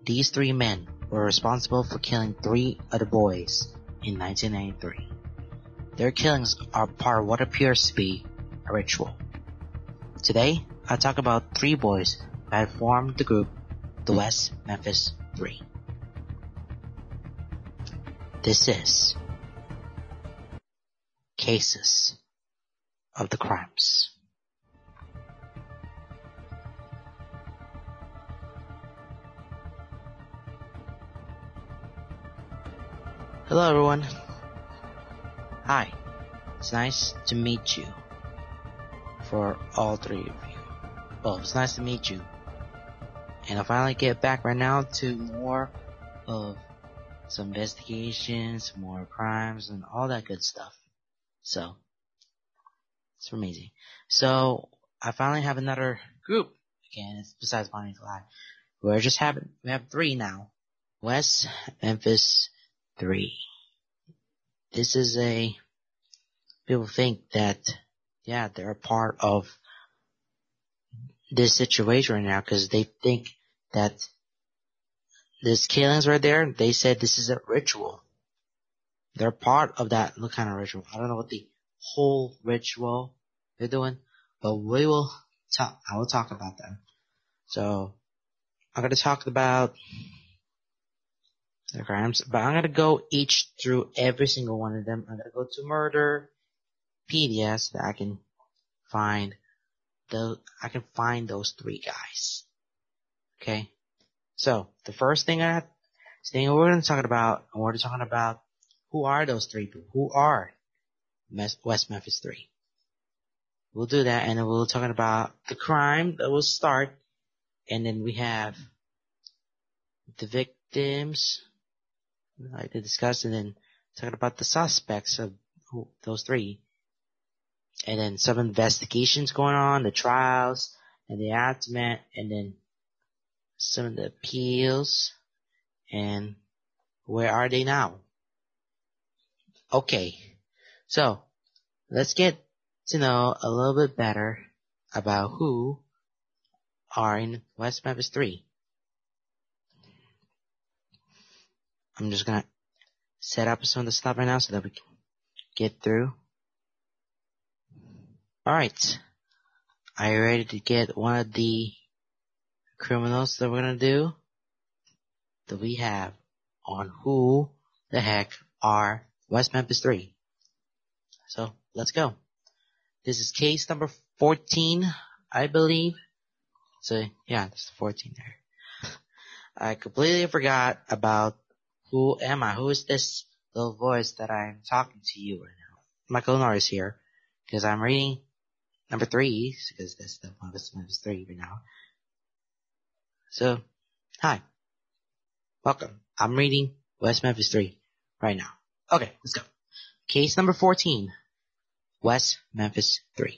These three men were responsible for killing 3 other boys in 1993. Their killings are part of what appears to be a ritual. Today, I'll talk about 3 boys that formed the group, the West Memphis 3. This is Cases of the Crimes. Hello everyone. Hi. It's nice to meet you. For all 3 of you. Well, it's nice to meet you. And I'll finally get back right now to more of some investigations, more crimes, and all that good stuff. So, it's amazing. So, I finally have another group again. It's besides Bonnie and Clyde. We have 3 now. West Memphis 3. This is people think that, yeah, they're a part of this situation right now because they think that this killings right there, they said this is a ritual. They're part of that kind of ritual. I don't know what the whole ritual they're doing, but I will talk about that. So, I'm going to talk about the crimes, but I'm going to go each through every single one of them. I'm going to go to Murderpedia so that I can find those 3 guys. Okay? So, the first thing we're going to talk about, who are those 3 people? Who are West Memphis 3? We'll do that, and then we'll talk about the crime that will start, and then we have the victims I like to discuss, and then talking about the suspects of those 3. And then some investigations going on, the trials, and the aftermath, and then some of the appeals, and where are they now? Okay, so let's get to know a little bit better about who are in West Memphis 3. I'm just gonna set up some of the stuff right now so that we can get through. Alright. Are you ready to get one of the criminals that we're gonna do? That we have on who the heck are West Memphis 3. So, let's go. This is case number 14, I believe. So, yeah, that's 14 there. I completely forgot about who am I? Who is this little voice that I'm talking to you right now? Michael Norris here, because I'm reading number 3, because that's the one West Memphis 3 right now. So, hi. Welcome. I'm reading West Memphis 3 right now. Okay, let's go. Case number 14, West Memphis 3.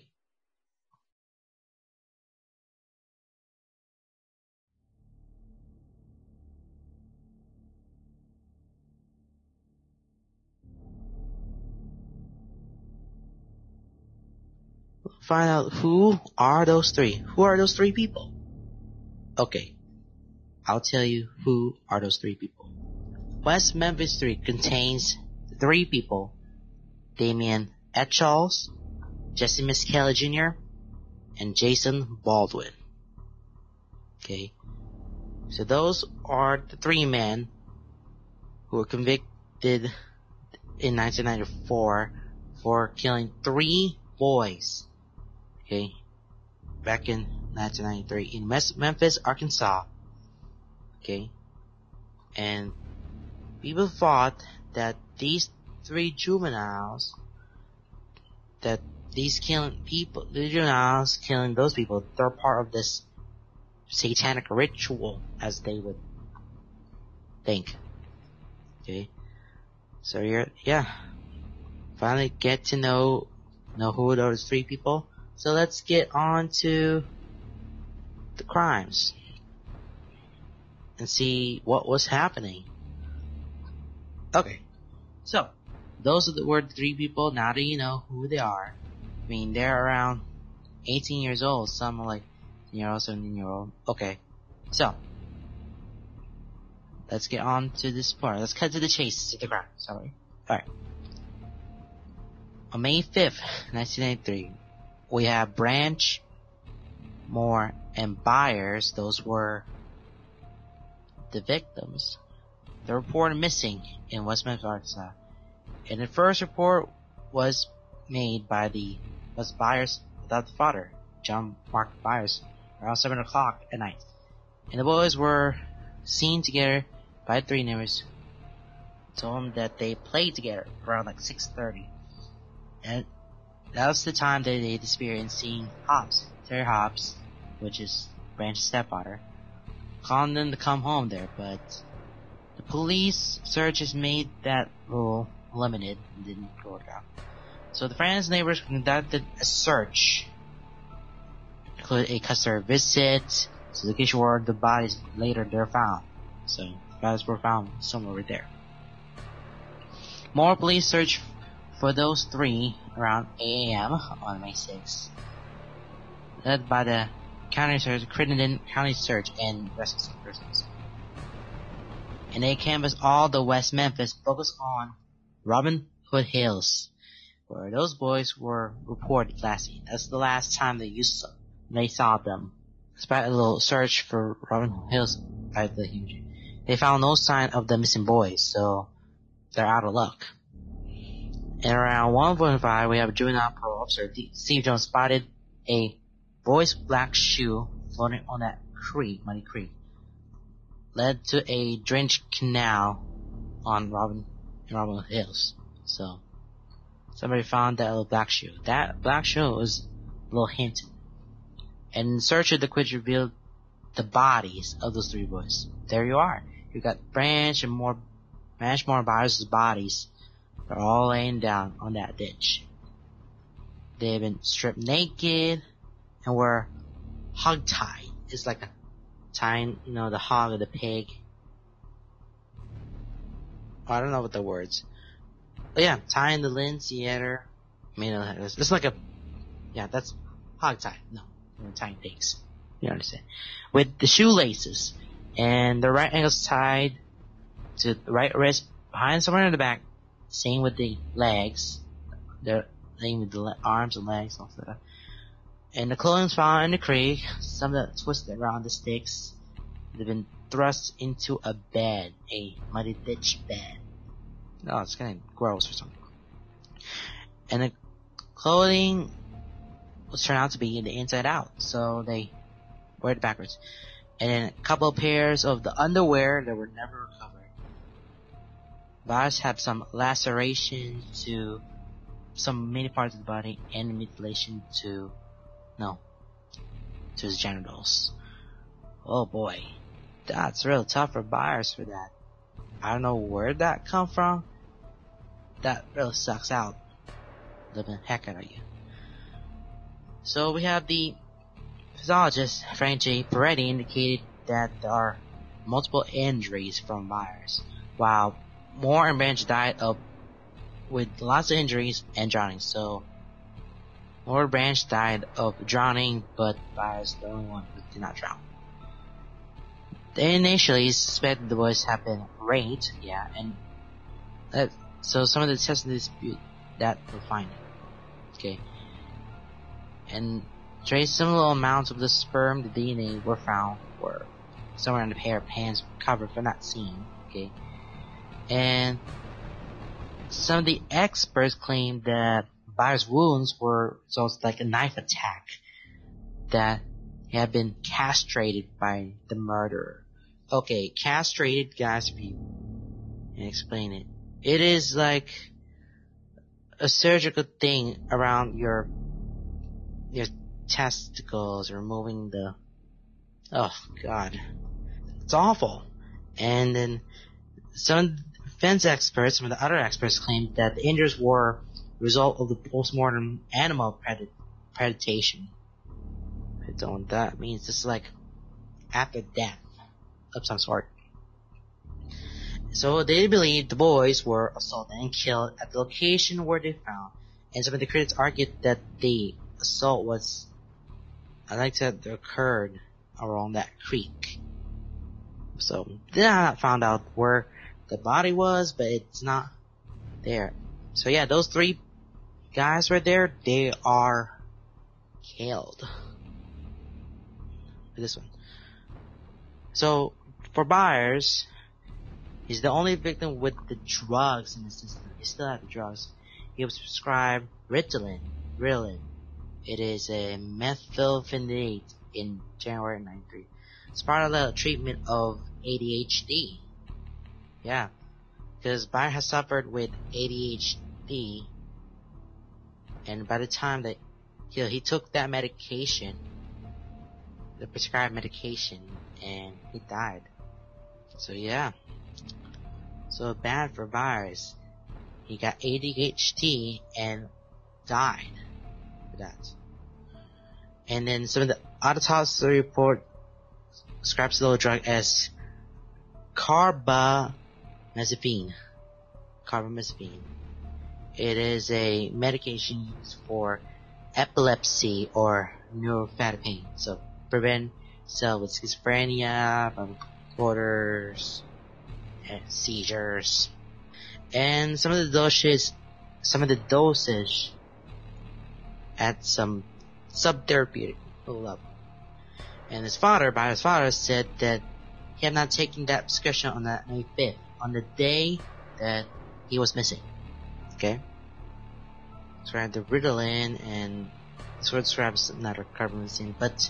Find out who are those 3. Who are those 3 people? Okay, I'll tell you who are those 3 people. West Memphis 3 contains 3 people: Damien Etchalls, Jesse Misskelley Jr., and Jason Baldwin. Okay, so those are the 3 men who were convicted in 1994 for killing 3 boys. Okay, back in 1993 in Memphis, Arkansas. Okay, and people thought that these 3 juveniles, the juveniles killing those people, they're part of this satanic ritual, as they would think. Okay, so finally get to know who those 3 people. So let's get on to the crimes and see what was happening. Okay, so those were the 3 people. Now that you know who they are, I mean, they're around 18 years old. Some are like 10-year-old, 17-year-old. Okay, so let's get on to this part. Let's cut to the chase. To the ground. Sorry. Alright. On May 5th, 1993, we have Branch, Moore, and Byers. Those were the victims. They're reported missing in West Memphis, Arkansas. And the first report was made by Byers without the father, John Mark Byers, around 7 o'clock at night. And the boys were seen together by three neighbors. Told them that they played together around like 6:30. And that was the time that they disappeared, and seeing Terry Hobbs, which is Branch's stepfather, calling them to come home there, but the police searches made that rule limited and didn't go down. So the friends and neighbors conducted a search, including a customer visit to the location where the bodies later they're found. So the bodies were found somewhere over there. More police searched for those three around 8 a.m. on May 6th, led by the county search, Crittenden County Search and Rescue Persons. And they canvassed all the West Memphis, focused on Robin Hood Hills, where those boys were reported last seen. That's the last time they saw them. Despite a little search for Robin Hood Hills by the huge, they found no sign of the missing boys, so they're out of luck. And around 1:45, we have a juvenile parole officer, Steve Jones, spotted a boy's black shoe floating on that muddy creek. Led to a drenched canal on Robin Hills. So, somebody found that little black shoe. That black shoe was a little hint. And in search of the quiz revealed the bodies of those three boys. There you are. You got Branch and Moore Byers' bodies. They're all laying down on that ditch. They've been stripped naked and were hog-tied. It's like a tying, the hog or the pig. I don't know what the words. But yeah, tying the linceuter. It's like that's hog tie. No, tying pigs. You understand? With the shoelaces and the right ankles tied to the right wrist behind somewhere in the back. Same with the legs. Same with the arms and legs, all that. And the clothing's found in the creek. Some of that twisted around the sticks. They've been thrust into a bed, a muddy ditch bed. Oh, it's kind of gross or something. And the clothing was turned out to be in the inside out, so they wore it backwards. And then a couple of pairs of the underwear that were never recovered. Byers had some laceration to many parts of the body and mutilation to his genitals. Oh boy, that's real tough for Byers for that. I don't know where that come from. That really sucks out the heck out of you. So we have the physiologist, Frank J. Peretti, indicated that there are multiple injuries from Byers, while Moore and Branch died with lots of injuries and drowning. So Moore and Branch died of drowning, but Byers the only one who did not drown. They initially suspected the boys had been raped, and so some of the tests dispute that for finding. Okay. And trace similar amounts of the sperm, the DNA were found, were somewhere in the pair of pants covered but not seen. Okay. And some of the experts claim that Byers' wounds were like a knife attack, that he had been castrated by the murderer. Okay, castrated, guys, people, and explain it. It is like a surgical thing around your testicles, removing the, oh god, it's awful. And then some defense experts, some of the other experts claimed that the injuries were the result of the post-mortem animal predation. I don't know what that means. This is like after death of some sort. So they believe the boys were assaulted and killed at the location where they found, and some of the critics argued that the assault was, occurred around that creek. So then I found out where the body was, but it's not there. So yeah, those 3 guys right there, they are killed. This one. So for Byers, he's the only victim with the drugs in the system. He still had the drugs. He was prescribed Ritalin. It is a methylphenidate in January 1993. It's part of the treatment of ADHD. Yeah, because Byers has suffered with ADHD, and by the time that he took that medication, the prescribed medication, and he died. So yeah. So bad for Byers. He got ADHD and died for that. And then some of the autopsy report describes the drug as carbamazepine. It is a medication used for epilepsy or neuropathic pain. So prevent cells with schizophrenia, disorders, and seizures. And some of the dosage at some subtherapeutic level. And Byers' father said that he had not taken that prescription on that May 5th, on the day that he was missing. Okay? So I had the Ritalin and sort of another carbamazepine, but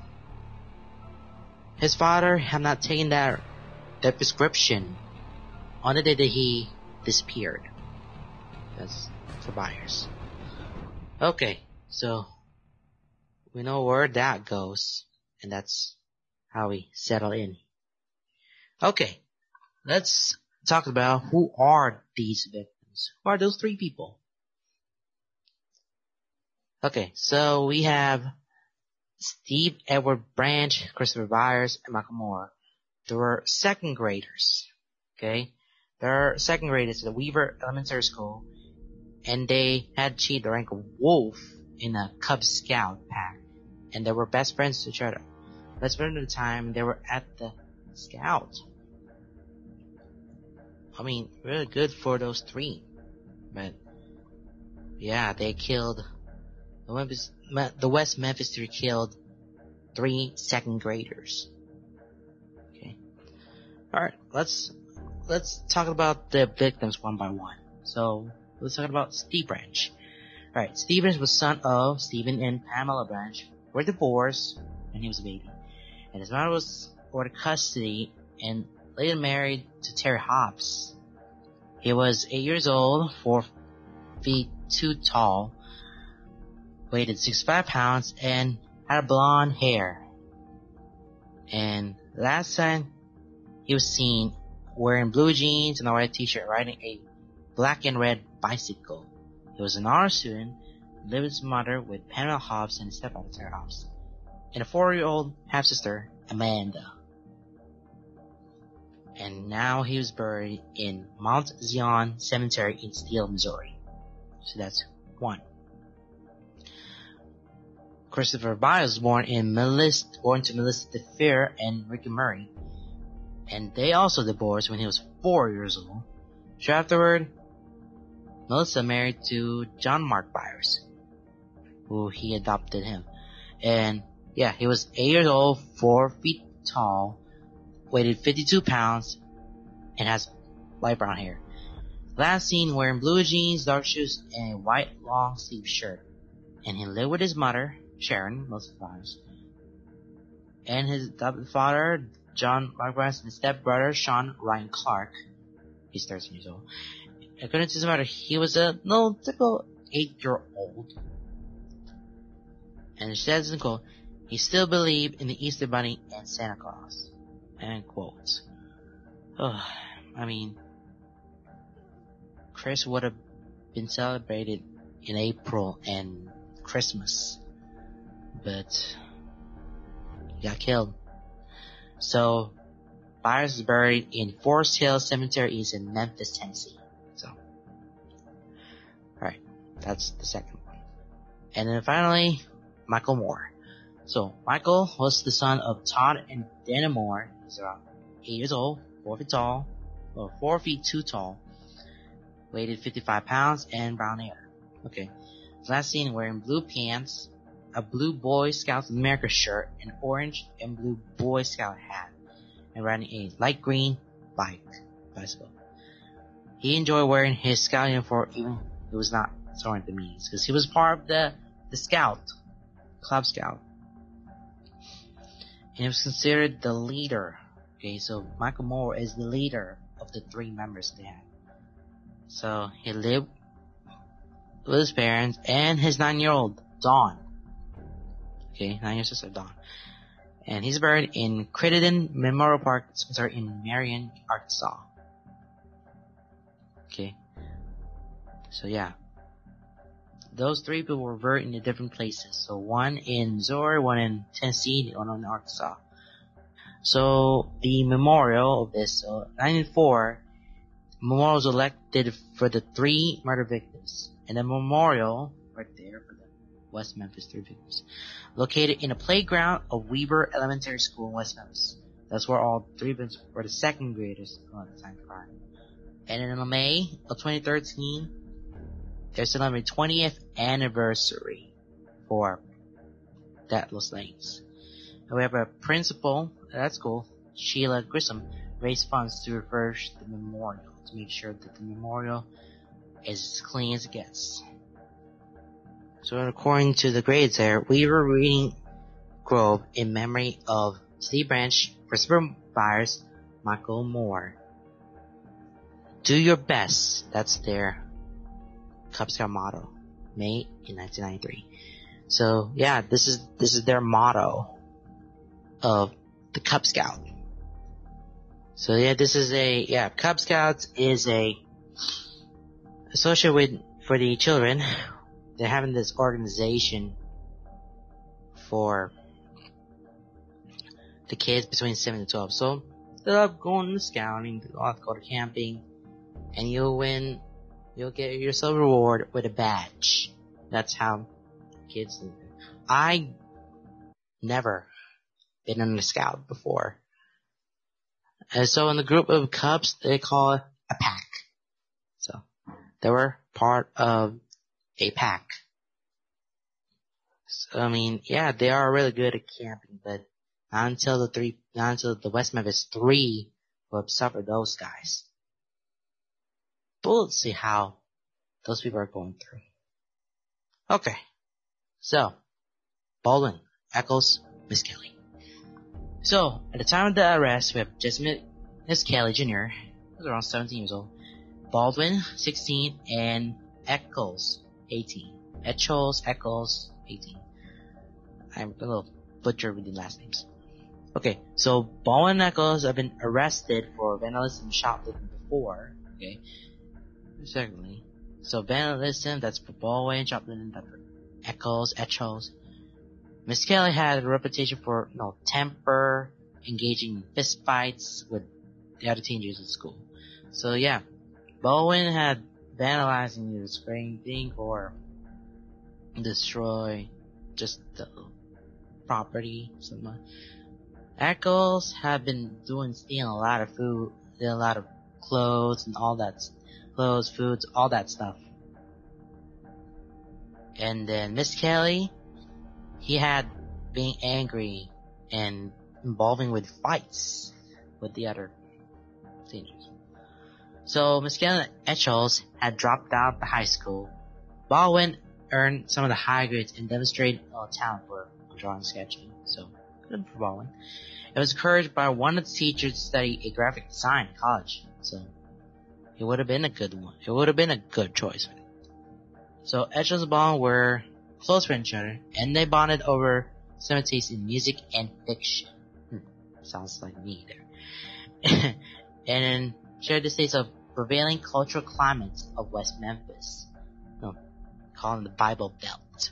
his father had not taken that prescription on the day that he disappeared. That's for Byers. Okay, so we know where that goes, and that's how we settle in. Okay, let's talk about who are these victims. Who are those 3 people? Okay, so we have Steve Edward Branch, Christopher Byers, and Michael Moore. They were 2nd graders. Okay, they're 2nd graders at the Weaver Elementary School, and they had achieved the rank of Wolf in a Cub Scout pack, and they were best friends to each other. Best friend at the time, they were at the Scout. I mean, really good for those 3. But yeah, they killed the West Memphis 3 killed 3 2nd graders. Okay. Alright, let's talk about the victims one by one. So let's talk about Steve Branch. Alright, Steve Branch was son of Stephen and Pamela Branch, were divorced when he was a baby. And his mother was ordered custody and later married to Terry Hobbs. He was 8 years old, 4 feet 2 tall, weighed 65 pounds, and had blonde hair. And last time he was seen wearing blue jeans and a white t-shirt, riding a black and red bicycle. He was an honor student, lived with his mother with Pamela Hobbs and his stepfather Terry Hobbs, and a 4-year-old half-sister, Amanda. And now he was buried in Mount Zion Cemetery in Steele, Missouri. So that's 1. Christopher Byers was born to Melissa DeFeer and Ricky Murray, and they also divorced when he was 4 years old. Shortly afterward, Melissa married to John Mark Byers, who he adopted him. And yeah, he was 8 years old, 4 feet tall, weighed 52 pounds, and has light brown hair. Last seen wearing blue jeans, dark shoes, and a white long sleeve shirt. And he lived with his mother, Sharon, Melissa Byers, and his adopted father, John Mark Byers, and his stepbrother, Sean Ryan Clark. He's 13 years old. According to his mother, he was a typical 8-year-old. And she says in quote, he still believed in the Easter Bunny and Santa Claus. End quote. I mean, Chris would have been celebrated in April and Christmas, but he got killed. So Byers is buried in Forest Hill Cemetery in Memphis, Tennessee. So, alright, that's the 2nd one. And then finally, Michael Moore. So Michael was the son of Todd and Dana Moore. He's around 8 years old, 4 feet tall, or 4 feet 2 tall, weighed 55 pounds, and brown hair. Okay. Last seen wearing blue pants, a blue Boy Scouts of America shirt, an orange and blue Boy Scout hat, and riding a light green bicycle. He enjoyed wearing his scout uniform even if it was not throwing at the meetings, because he was part of the Club Scout. And he was considered the leader. Okay, so Michael Moore is the leader of the 3 members they had. So he lived with his parents and his 9-year-old Dawn. Okay, 9-year-old sister Dawn. And he's buried in Crittenden Memorial Park in Marion, Arkansas. Okay. So yeah. Those 3 people were buried in different places. So one in Missouri, one in Tennessee, and one in Arkansas. So the memorial of this, 1904, memorial was elected for the 3 murder victims. And the memorial, right there, for the West Memphis 3 victims, located in a playground of Weber Elementary School in West Memphis. That's where all 3 victims were the 2nd graders at the time of crime. And in May of 2013, they're celebrating 20th anniversary for those things. And we have a principal at that school, Sheila Grissom, raised funds to refurbish the memorial to make sure that the memorial is as clean as it gets. So according to the grades there, we were reading Grove in memory of City Branch for Supervisors Michael Moore. Do your best. That's their Cub Scout motto, made in 1993. So yeah, this is their motto of the Cub Scout. So yeah, Cub Scouts is associated with, for the children, they're having this organization for the kids between 7 and 12. So they love going to scouting, they love to go to camping, and you'll get yourself a reward with a badge. That's how kids do it. I never been in a scout before. And so in the group of Cubs, they call it a pack. So they were part of a pack. So, I mean, yeah, they are really good at camping, but not until the West Memphis 3 will suffer those guys. But let's see how those people are going through. Okay. So, Baldwin, Echols, Misskelley. So, at the time of the arrest, we have Jessamine Misskelley Jr., who was around 17 years old, Baldwin, 16, and Echols, 18. Echols, 18. I'm a little butchered with the last names. Okay, so Baldwin and Echols have been arrested for vandalism and shoplifting before, okay? Secondly, so vandalism, that's for Baldwin, shoplifting, that's for Echols. Misskelley had a reputation for, temper, engaging in fist fights with the other teenagers at school. So yeah, Baldwin had vandalizing the spraying thing or destroy just the property, something. Echols had been stealing a lot of food, stealing a lot of clothes and all that, foods, all that stuff. And then Misskelley, he had being angry and involving with fights with the other teenagers. So Misskelley and Echols had dropped out of the high school. Baldwin earned some of the high grades and demonstrated talent for drawing and sketching. So good for Baldwin. It was encouraged by one of the teachers to study a graphic design in college. So it would have been a good one. It would have been a good choice. So Echols and Baldwin were close friends with each other, and they bonded over similar tastes in music and fiction. Sounds like me there. And shared the states of prevailing cultural climates of West Memphis, calling the Bible Belt.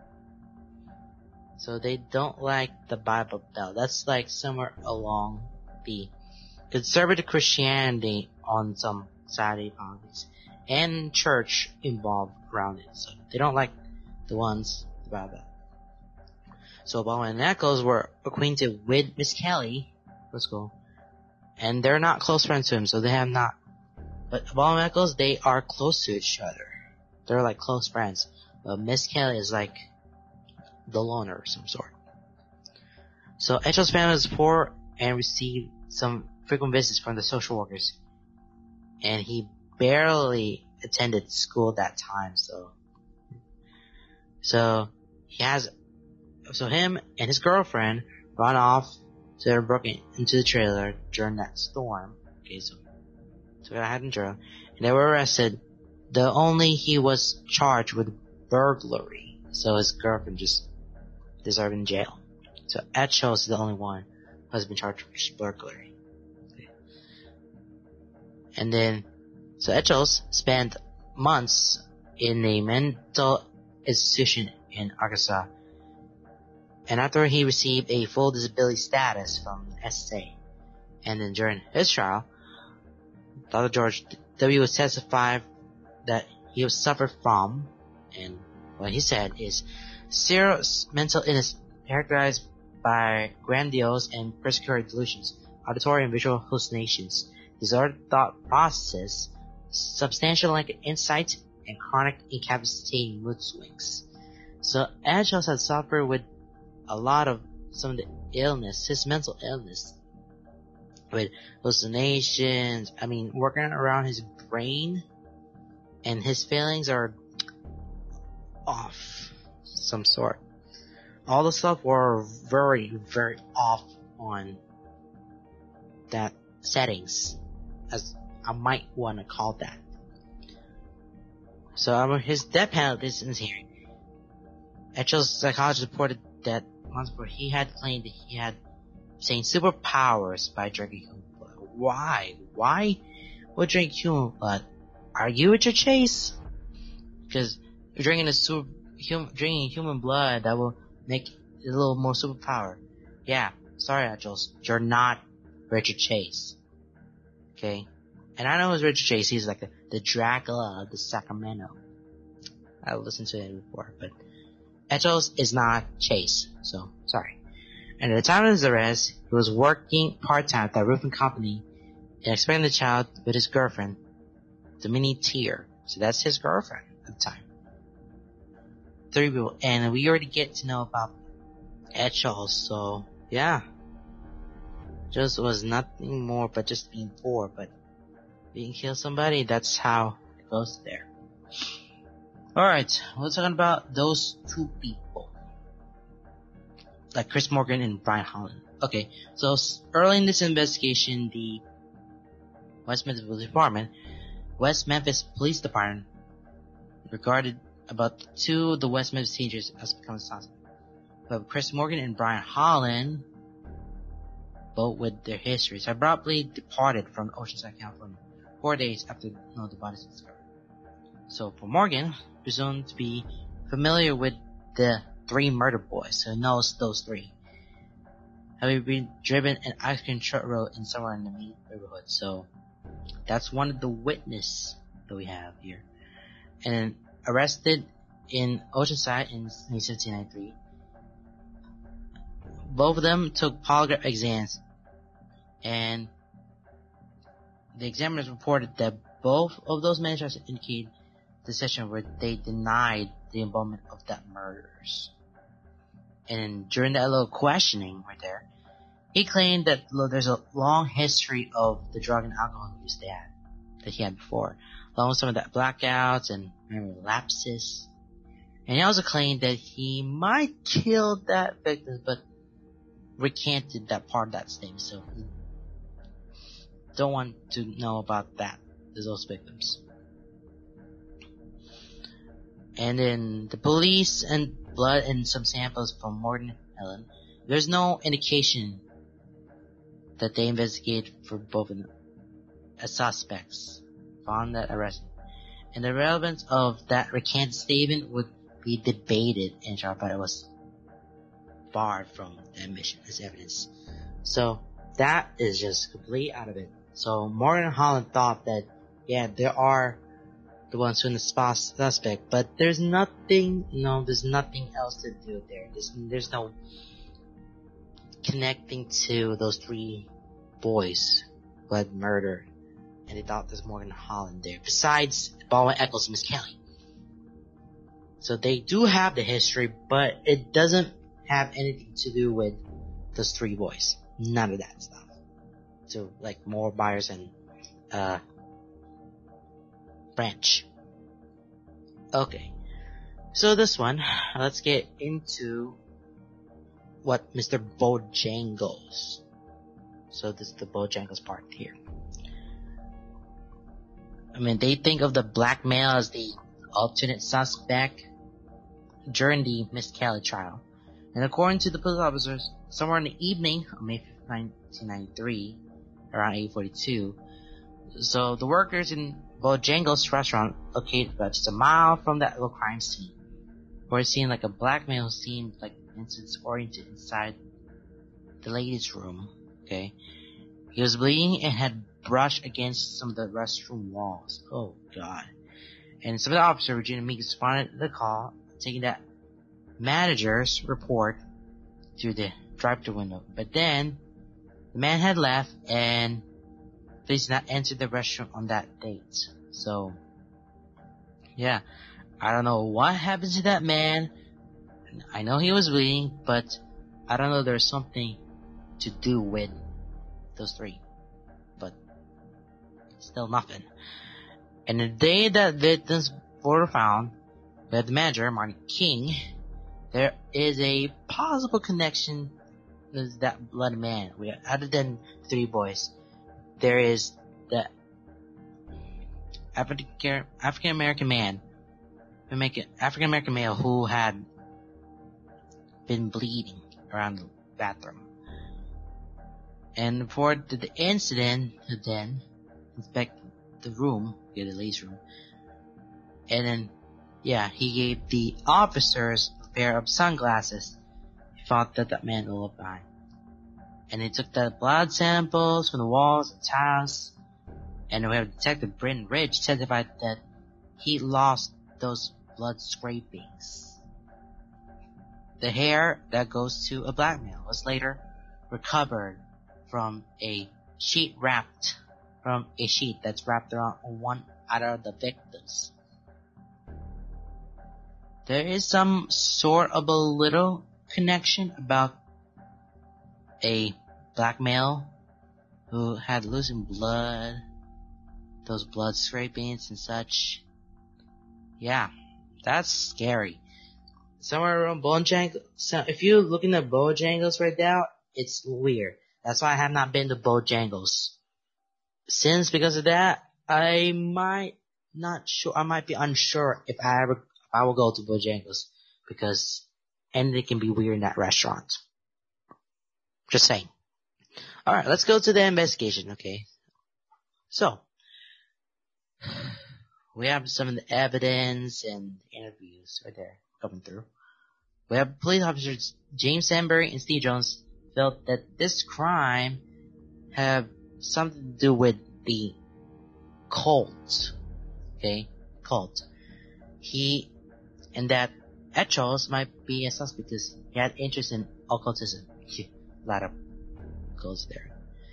So they don't like the Bible Belt. That's like somewhere along the conservative Christianity on some Saturday politics and church involved around it. So they don't like the ones about that. So Baldwin and Echols were acquainted with Misskelley for school, And they're not close friends to him, so they have not. But Obama and Eccles, they are close to each other. They're like close friends. But Miss Kelly is like the loner of some sort. So Eccles' family was poor and received some frequent visits from the social workers. And he barely attended school that time, so him and his girlfriend run off to their broken into the trailer during that storm. Okay, so it happened during, and they were arrested. He was charged with burglary, so his girlfriend just deserved in jail. So Eccles is the only one who has been charged with burglary. Okay. And then, so Eccles spent months in a mental institution in Arkansas. And after he received a full disability status from the SSA. And then during his trial, Dr. George W. was testified that he was suffered from, and what he said is, serious mental illness characterized by grandiose and persecutory delusions, auditory and visual hallucinations, disordered thought processes, substantial lack of insight, and chronic incapacitating mood swings. So Eccles had suffered with a lot of some of the illness, his mental illness, with hallucinations, working around his brain, and his feelings are off some sort. All the stuff were very, very off on that settings, as I might want to call that. So his death penalty is in hearing. Eccles' psychologist reported that months before he had claimed that he had obtained superpowers by drinking human blood. Why? Why would drink human blood? Are you Richard Chase? Because you're drinking human blood, that will make it a little more superpower. Yeah, sorry, Eccles, you're not Richard Chase. Okay? And I know it's Richard Chase, he's like the Dracula of the Sacramento. I listened to it before, but Eccles is not Chase, so sorry. And at the time of his arrest, he was working part-time at that roofing company and expecting the child with his girlfriend, Dominique Tier. So that's his girlfriend at the time. 3 people, and we already get to know about Eccles, so yeah. Just was nothing more but just being poor, but being kill somebody, that's how it goes there. Alright, we're talking about those 2 people. Like Chris Morgan and Brian Holland. Okay, so early in this investigation, the West Memphis Police Department regarded about 2 of the West Memphis teenagers as becoming suspects. But Chris Morgan and Brian Holland, both with their histories, abruptly departed from Oceanside, California, 4 days after the bodies were discovered. So for Morgan, presumed to be familiar with the 3 murder boys, so he knows those 3. Having been driven an ice cream truck road in somewhere in the neighborhood, so that's one of the witnesses that we have here. And then arrested in Oceanside in 1793. Both of them took polygraph exams, and the examiners reported that both of those magistrates indicated the session where they denied the involvement of that murders. And during that little questioning right there, he claimed that there's a long history of the drug and alcohol use that he had before, along with some of that blackouts and memory lapses. And he also claimed that he might kill that victim, but recanted that part of that statement, so he don't want to know about those victims. And then the police and blood and some samples from Morgan and Helen, there's no indication that they investigated for both of them as suspects found that arrest. And the relevance of that recanted statement would be debated in trial, but it was barred from the admission as evidence. So that is just completely out of it. So Morgan and Holland thought that, yeah, there are the ones who are the suspect, but there's nothing else to do there. There's no connecting to those 3 boys blood murder, and they thought there's Morgan Holland there, besides Baldwin Eccles and Miss Kelly. So they do have the history, but it doesn't have anything to do with those 3 boys. None of that stuff. So, like, more Byers and, Branch. Okay. So this one, let's get into what Mr. Bojangles. So this is the Bojangles part here. I mean, they think of the black male as the alternate suspect during the Miss Kelly trial. And according to the police officers, somewhere in the evening of May 5th, 1993, around 8:42, so the workers in Bojangles restaurant, located about just a mile from that little crime scene, were seeing like a black male who seemed like disoriented inside the ladies' room. Okay, he was bleeding and had brushed against some of the restroom walls. Oh God! And some of the officer, Regina Meeks, responded to the call, taking that manager's report through the drive-thru window. But then the man had left, and police did not enter the restaurant on that date. So, yeah, I don't know what happened to that man. I know he was bleeding, but I don't know there's something to do with those 3. But still nothing. And the day that victims were found by the manager, Martin King, there is a possible connection with that blood man. Other than 3 boys, there is the African American male who had been bleeding around the bathroom. And for the incident, then inspect the room, the ladies' room, and then, yeah, he gave the officers a pair of sunglasses. He thought that man will look behind. And they took the blood samples from the walls and tiles, and we have Detective Bryn Ridge testified that he lost those blood scrapings. The hair that goes to a black male was later recovered from a sheet that's wrapped around one of the victims. There is some sort of a little connection about a black male who had loosened blood, those blood scrapings and such. Yeah, that's scary. Somewhere around Bojangles, so if you're looking at Bojangles right now, it's weird. That's why I have not been to Bojangles. Because of that, I might be unsure if I will go to Bojangles, because anything can be weird in that restaurant. Just saying. Alright, let's go to the investigation, okay? So, we have some of the evidence and interviews right there coming through. We have police officers James Sandberry and Steve Jones felt that this crime have something to do with the cult. Okay? Cult. And that Etchells might be a suspect because he had interest in occultism. A lot of goes there.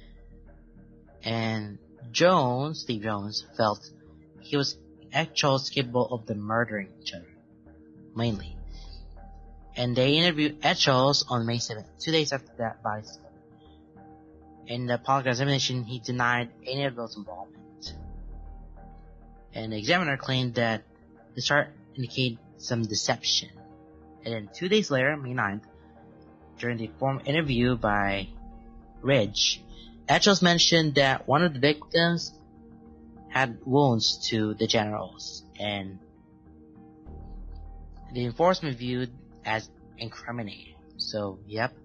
And Steve Jones, felt he was Etchells capable of the murdering each other. Mainly. And they interviewed Etchells on May 7th, 2 days after that body's discovered. In the polygraph examination, he denied any of those involvement. And the examiner claimed that the chart indicated some deception. And then 2 days later, May 9th, during the formal interview by Ridge, Etchells mentioned that one of the victims had wounds to the genitals, and the enforcement viewed as incriminating. So, yep.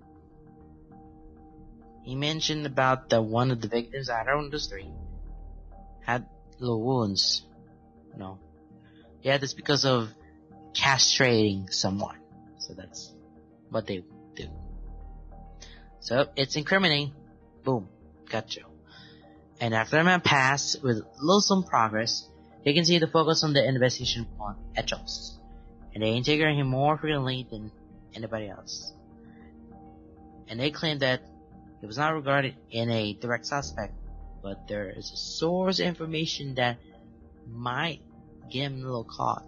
He mentioned about that one of the victims, I don't know, those 3, had little wounds. No. Yeah, that's because of castrating someone. So that's what they do. So, it's incriminating. Boom. Gotcha. And after a month passed with little some progress, they continued to focus on the investigation on Etchells. And they interrogated him more frequently than anybody else. And they claimed that he was not regarded in a direct suspect but there is a source of information that might get him a little caught.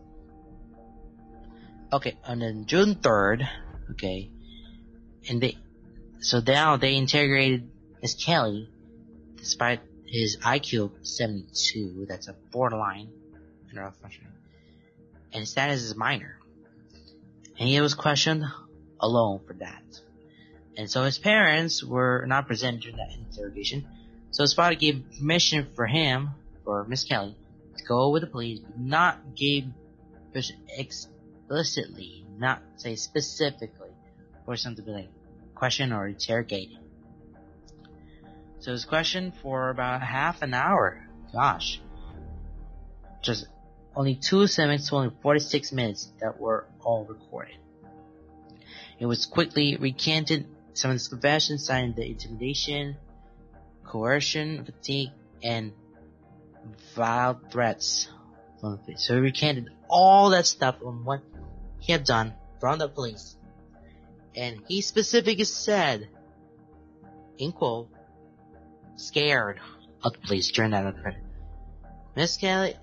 Okay, and then June 3rd, okay, and now they interrogated Miss Kelly, despite his IQ of 72, that's a borderline neural functioning, and his status is minor. And he was questioned alone for that. And so his parents were not present during that interrogation, so his father gave permission for Miss Kelly, to go with the police, but not gave permission explicitly, not say specifically, for something to be like questioned or interrogated. So it was questioned for about half an hour. Gosh. Just only 2 segments, only 46 minutes that were all recorded. It was quickly recanted, some of his confessions, citing the intimidation, coercion, fatigue, and vile threats from the police. So he recanted all that stuff on what he had done from the police. And he specifically said, in quote, scared of the police during that event. Miss Kelly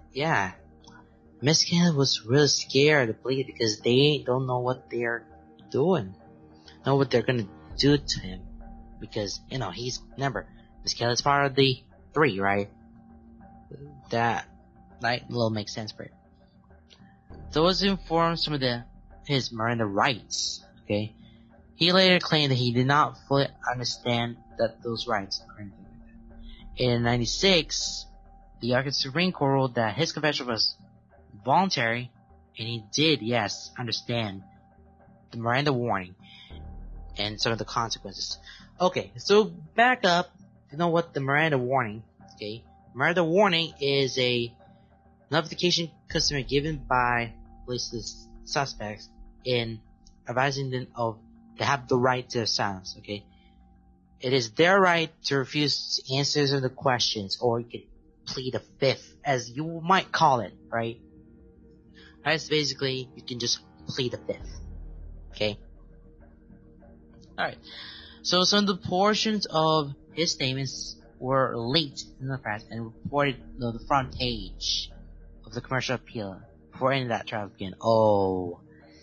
was really scared of the police because they don't know what they're doing, know what they're gonna do to him, because Miss Kelly's part of the 3, right? That little makes sense for it. Those informed some of his Miranda rights. Okay, he later claimed that he did not fully understand that those rights or anything like that. In '96, the Arkansas Supreme Court ruled that his confession was voluntary, and he did, yes, understand the Miranda warning and some of the consequences. Okay, so back up. You know what the Miranda warning? Okay, Miranda warning is a notification customer given by police to suspects in advising them of they have the right to silence. Okay, it is their right to refuse answers to the questions, or you could plead a fifth, as you might call it, right? That's basically, you can just plead a fifth. Okay? Alright. So some of the portions of his statements were leaked in the press and reported on the front page of the Commercial Appeal before any of that trial began. Oh.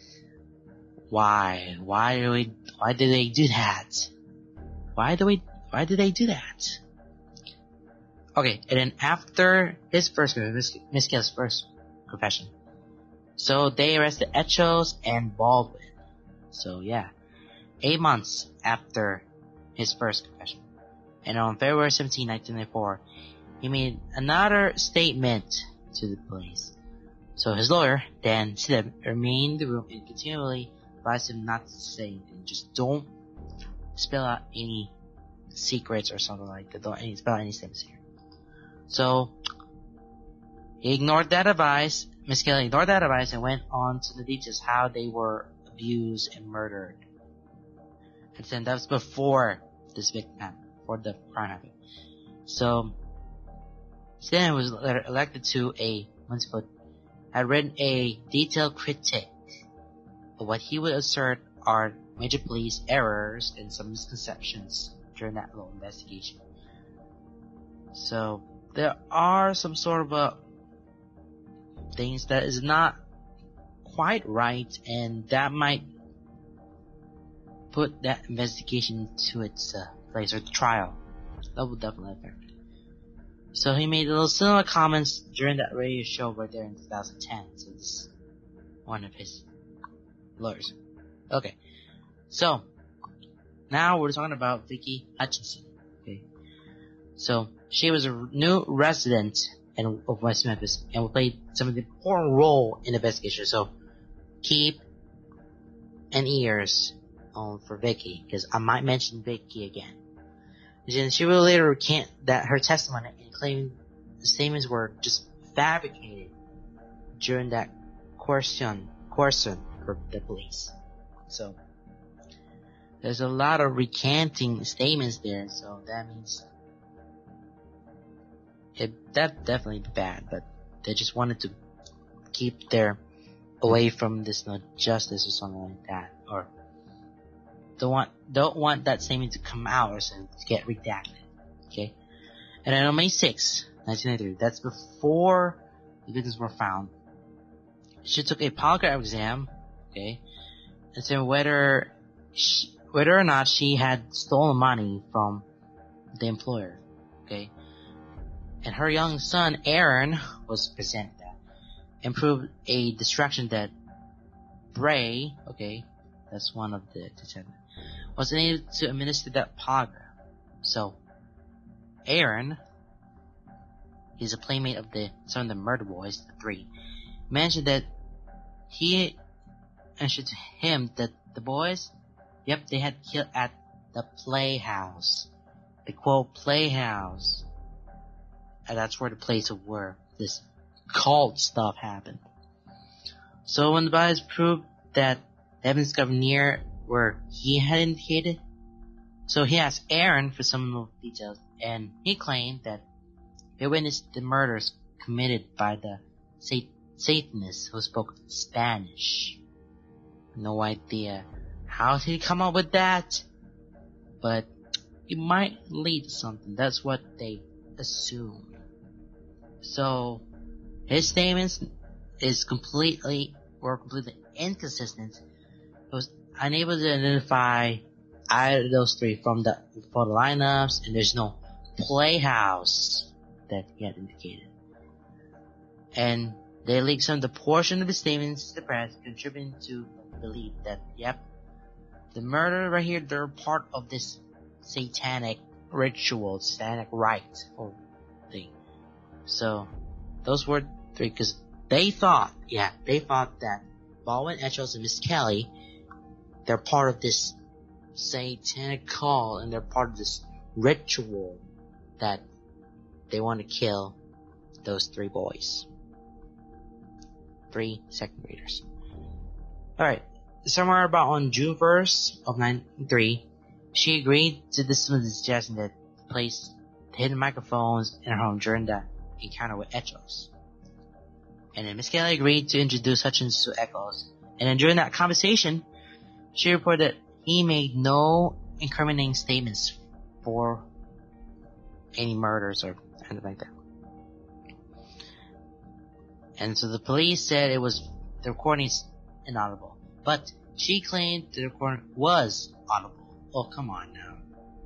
Why? Why did they do that? Why did they do that? Okay, and then after his first Miss Kelly's first confession, so they arrested Etchos and Baldwin. So yeah, 8 months after his first confession. And on February 17, 1994, he made another statement to the police. So his lawyer, Dan Sideb, remained in the room and continually advised him not to say anything. Just don't spill out any secrets or something like that. Don't spill out any statements here. So he ignored that advice. Miss Kelly ignored that advice and went on to the details how they were abused and murdered. And then that was before this victim happened, before the crime happened. So then was elected to had written a detailed critique of what he would assert are major police errors and some misconceptions during that little investigation. So there are some sort of things that is not quite right, and that might put that investigation to its place, or the trial. That will definitely affect it. So he made a little similar comments during that radio show right there in 2010. So this is one of his lawyers. Okay. So now we're talking about Vicki Hutchinson. Okay. So she was a new resident of West Memphis and played some of the important role in the investigation. So keep an ears on for Vicki, because I might mention Vicki again. And she will later recant that her testimony and claim the statements were just fabricated during that coercion for the police. So there's a lot of recanting statements there, so that means that definitely bad, but they just wanted to keep their away from this justice or something like that, or don't want that statement to come out or something, to get redacted. Okay, And then on May 6, 1993, that's before the victims were found, she took a polygraph exam, okay, and said whether or not she had stolen money from the employer, okay. And her young son, Aaron, was present that and proved a distraction that Bray, okay, that's one of the detectives, was unable to administer that polygraph. So, Aaron, he's a playmate of some of the murder boys, the three, mentioned that he mentioned to him that the boys, yep, they had killed at the playhouse. The quote, playhouse. And that's where the place of where this cult stuff happened. So when the bodies proved that they had been discovered near where he had indicated, so he asked Aaron for some more details, and he claimed that he witnessed the murders committed by the Satanists who spoke Spanish. No idea how did he come up with that, but it might lead to something. That's what they assume. So his statements were completely inconsistent. He was unable to identify either of those three from the photo lineups, and there's no playhouse that he had indicated. And they leaked some of the portion of the statements to the press, contributing to believe that, yep, the murder right here, they're part of this satanic ritual, satanic rite or thing. So, those were three, because they thought that Baldwin, Etchells, and Miss Kelly, they're part of this satanic cult, and they're part of this ritual that they want to kill those three boys. 3 second graders. Alright, somewhere about on June 1st of 1993, she agreed to this suggestion that place the hidden microphones in her home during the encounter with Etchells. And then Miss Kelly agreed to introduce Hutchins to Eccles. And then during that conversation, she reported that he made no incriminating statements for any murders or anything like that. And so the police said the recording is inaudible. But she claimed the recording was audible. Oh, come on now.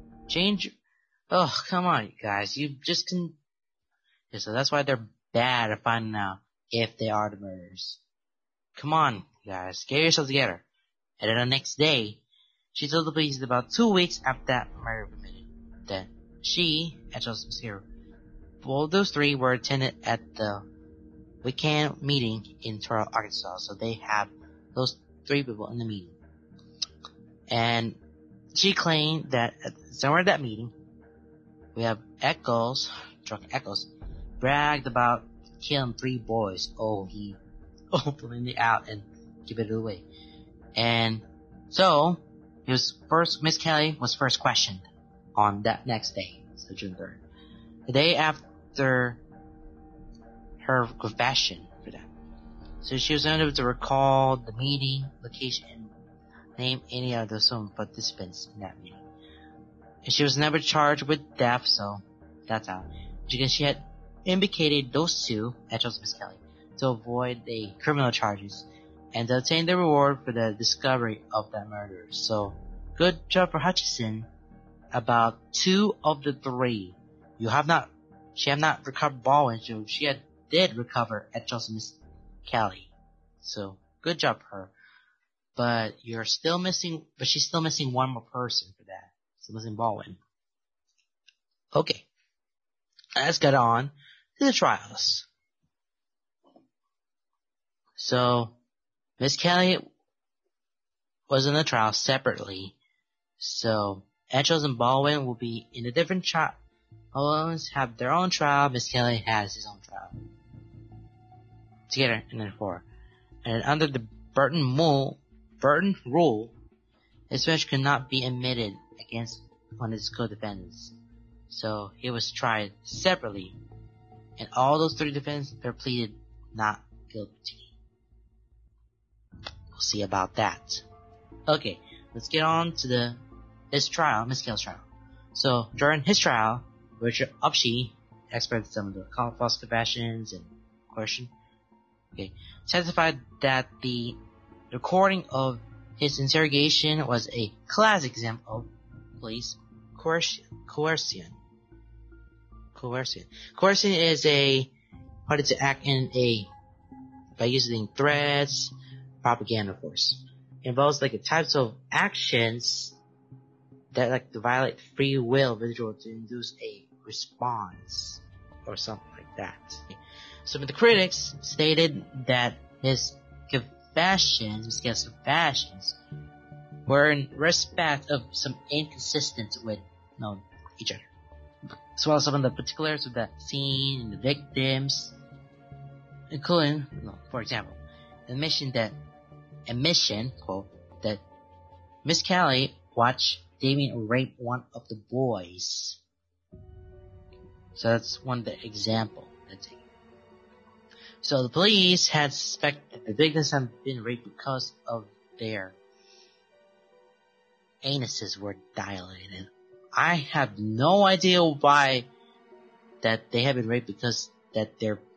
Come on, you guys. You just can... Yeah, so that's why they're bad at finding out if they are the murderers. Come on, guys. Get yourself together. And then the next day, she told the police that about 2 weeks after that murder was committed, that she, Etchells and Sarah, both those three were attended at the weekend meeting in Turtle, Arkansas. So they have those 3 people in the meeting. And she claimed that somewhere at that meeting, we have Chuck Eccles, bragged about killing 3 boys. Oh, he opened it out and gave it away. And so, Miss Kelly was first questioned on that next day, so June 3rd. The day after her confession for that. So she was unable to recall the meeting, location, and name any of the participants in that meeting. And she was never charged with theft, so that's out. Because she had indicated those 2, Etchells and Miss Kelly, to avoid the criminal charges and to obtain the reward for the discovery of that murder. So, good job for Hutchison. About 2 of the 3, she have not recovered Baldwin, so she did recover Etchells and Miss Kelly. So, good job for her. But she's still missing one more person for that. Still missing Baldwin. Okay. Let's get on to the trials. So, Miss Kelly was in the trial separately. So, Etchells and Baldwin will be in a different trial. Baldwin have their own trial. Miss Kelly has his own trial. Together, and then 4. And under the Burton rule, his charge could not be admitted against one of his co-defendants. So, he was tried separately. And all those 3 defendants, they're pleaded not guilty. We'll see about that. Okay, let's get on to this trial, Miss Kelly's trial. So, during his trial, Richard Upshey, expert in some of the false confessions and coercion, testified that the recording of his interrogation was a classic example of police coercion. Coercion is a party to act by using threats, propaganda, of course. It involves like types of actions that like to violate free will of individual to induce a response or something like that. Some of the critics stated that his confessions were in respect of some inconsistencies with each other, as well as some of the particulars of the scene and the victims, including, for example, admission quote, that Miss Kelly watched Damien rape one of the boys. So that's one of the example. So the police had suspected the victims had been raped because of their anuses were dilated. I have no idea why that they have been raped, because that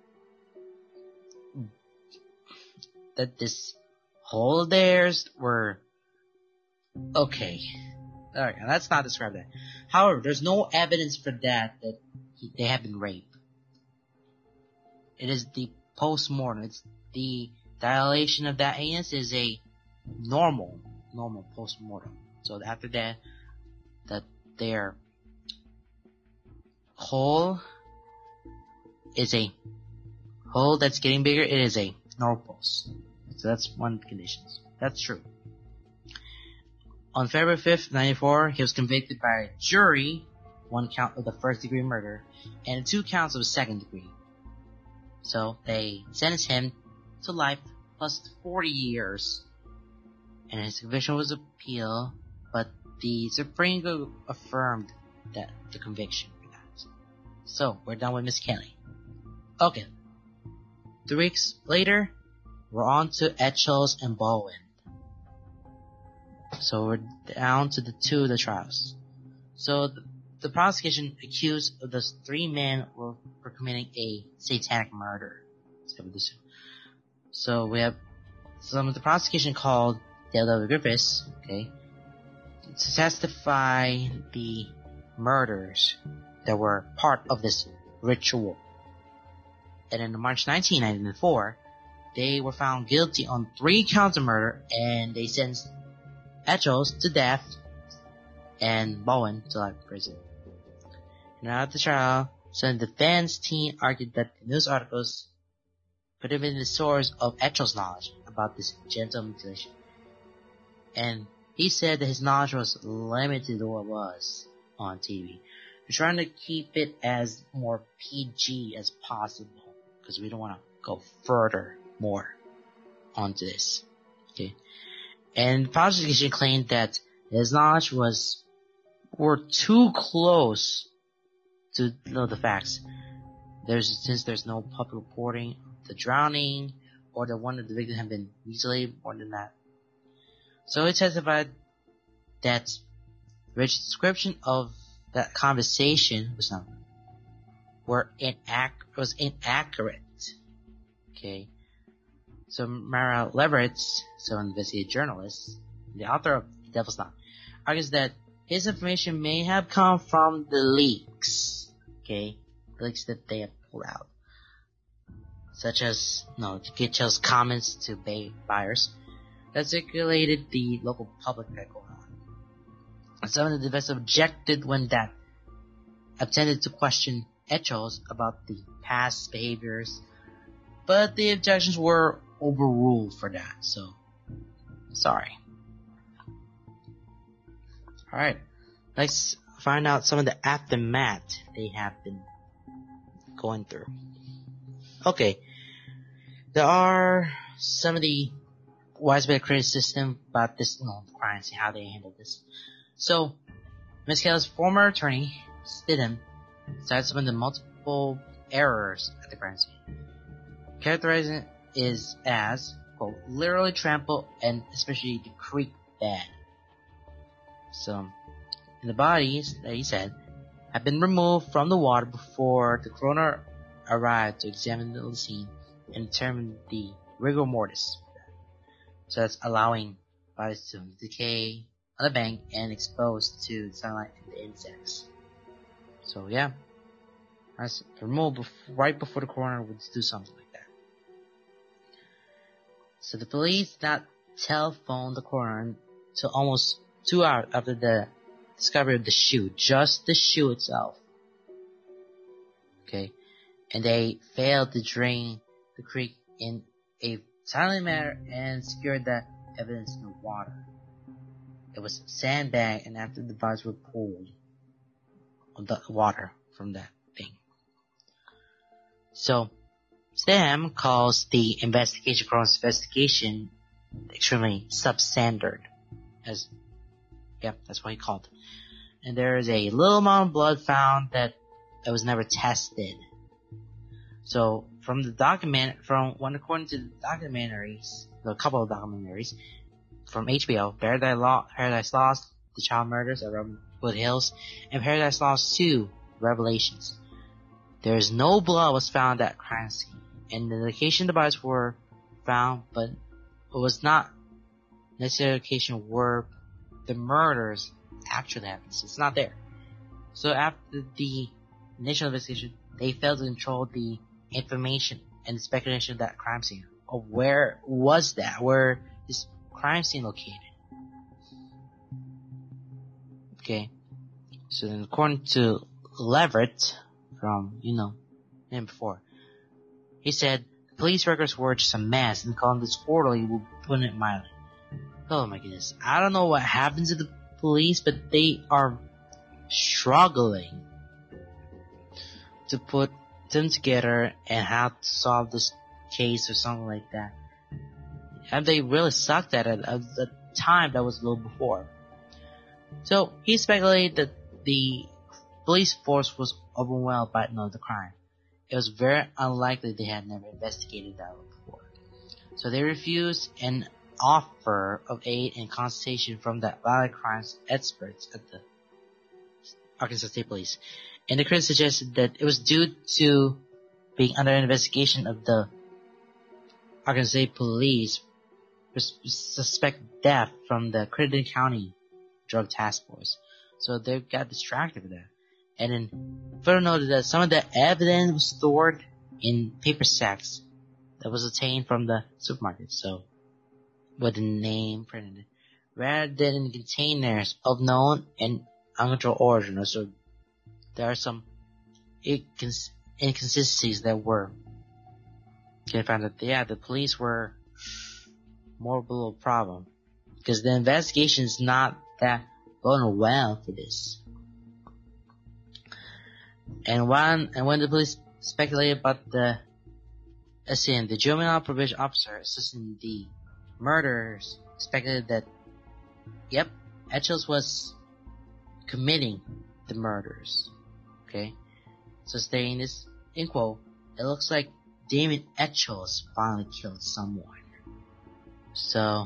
this hole of theirs were okay. Alright, let's not describe that. However, there's no evidence for that they have been raped. It is the post-mortem. It's the dilation of that anus is a normal post-mortem. So after that their hole is a hole that's getting bigger. It is a normal pulse. So that's one of the conditions. That's true. On February 5th, 1994, he was convicted by a jury, 1 count of the first-degree murder, and 2 counts of second degree. So they sentenced him to life plus 40 years. And his conviction was appealed, but the Supreme Court affirmed that the conviction for that. So we're done with Miss Kelly. Okay. 3 weeks later, we're on to Etchells and Bowen. So we're down to the trials. So the prosecution accused of the 3 men for committing a satanic murder. So we have some of the prosecution called Dale W. Griffiths, to testify the murders that were part of this ritual. And in March 1994, they were found guilty on 3 counts of murder, and they sentenced Etchells to death and Bowen to life in prison. Now at the trial, so the defense team argued that the news articles could have been the source of Etchells' knowledge about this genital mutilation. And he said that his knowledge was limited to what was on TV. We're trying to keep it as more PG as possible, because we don't want to go more onto this. And the prosecution claimed that his knowledge were too close to know the facts. Since there's no public reporting of the drowning or the one of the victims had been mutilated more than that. So he testified that Rich's description of that conversation was inaccurate. So Mara Leveretz, an investigative journalist, the author of The Devil's Knot, argues that his information may have come from the leaks. The leaks that they have pulled out. Such as, Gitchell's comments to buyers that circulated the local public record on. Some of the defense objected when that attempted to question Etchells about the past behaviors, but the objections were overruled for that, so sorry. Alright, let's find out some of the aftermath they have been going through. There are some of the widespread criticism about this crimes and how they handled this. So, Ms. Kelly's former attorney, Stidham, cited some of the multiple errors at the crime scene, characterizing it is as, quote, literally trampled and especially the creek bed. So, in the bodies, that he said, had been removed from the water before the coroner arrived to examine the scene and determine the rigor mortis. So that's allowing bodies to decay on the bank and exposed to sunlight and the insects. So yeah, that's removed right before the coroner would do something like that. So the police did not telephone the coroner until almost 2 hours after the discovery of the shoe, just the shoe itself. Okay, and they failed to drain the creek in a timely manner and secured the evidence in the water. It was sandbagged, and after the bodies were pulled on the water from that thing. So, Stam calls the coroner's investigation extremely substandard. That's what he called it. And there is a little amount of blood found that was never tested. So, according to the documentaries, a couple of documentaries from HBO, Paradise Lost, The Child Murders at Robin Hills, and Paradise Lost 2, Revelations. There is no blood was found at crime scene, and the location the bodies were found, but it was not necessarily the location where the murders actually happened. So it's not there. So after the initial investigation, they failed to control the information and the speculation of that crime scene. Of where was that? Where is crime scene located? Okay. So then according to Leverett, from, him before, he said, the police records were just a mess, and calling this quarterly will put it mildly. Oh my goodness. I don't know what happens to the police, but they are struggling to put them together and how to solve this case or something like that. And they really sucked at it at the time that was a little before. So he speculated that the police force was overwhelmed by the crime. It was very unlikely they had never investigated that before. So they refused an offer of aid and consultation from the violent crimes experts at the Arkansas State Police. And the critics suggested that it was due to being under investigation of the Arkansas State Police suspect death from the Crittenden County Drug Task Force. So they got distracted with that. And then further noted that some of the evidence was stored in paper sacks that was obtained from the supermarket. So with the name printed, rather than in containers of known and uncontrolled origin. So there are some inconsistencies that were. You found that the police were more of a little problem because the investigation is not that going well for this. And when the police speculated about the juvenile probation officer assisting the murderers speculated that, Etchells was committing the murders. Okay? So stating this, in quote, it looks like Damon Etchells finally killed someone. So,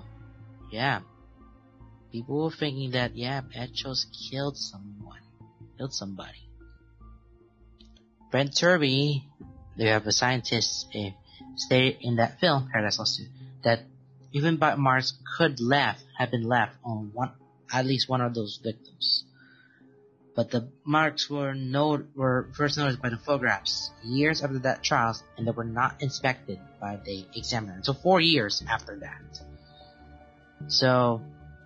people were thinking that, Etchells killed somebody. Brent Turby, they have a scientist, stated in that film, Paradise Lost 2, that even bite marks have been left on at least one of those victims. But the marks were first noticed by the photographs years after that trial, and they were not inspected by the examiner until 4 years after that. So,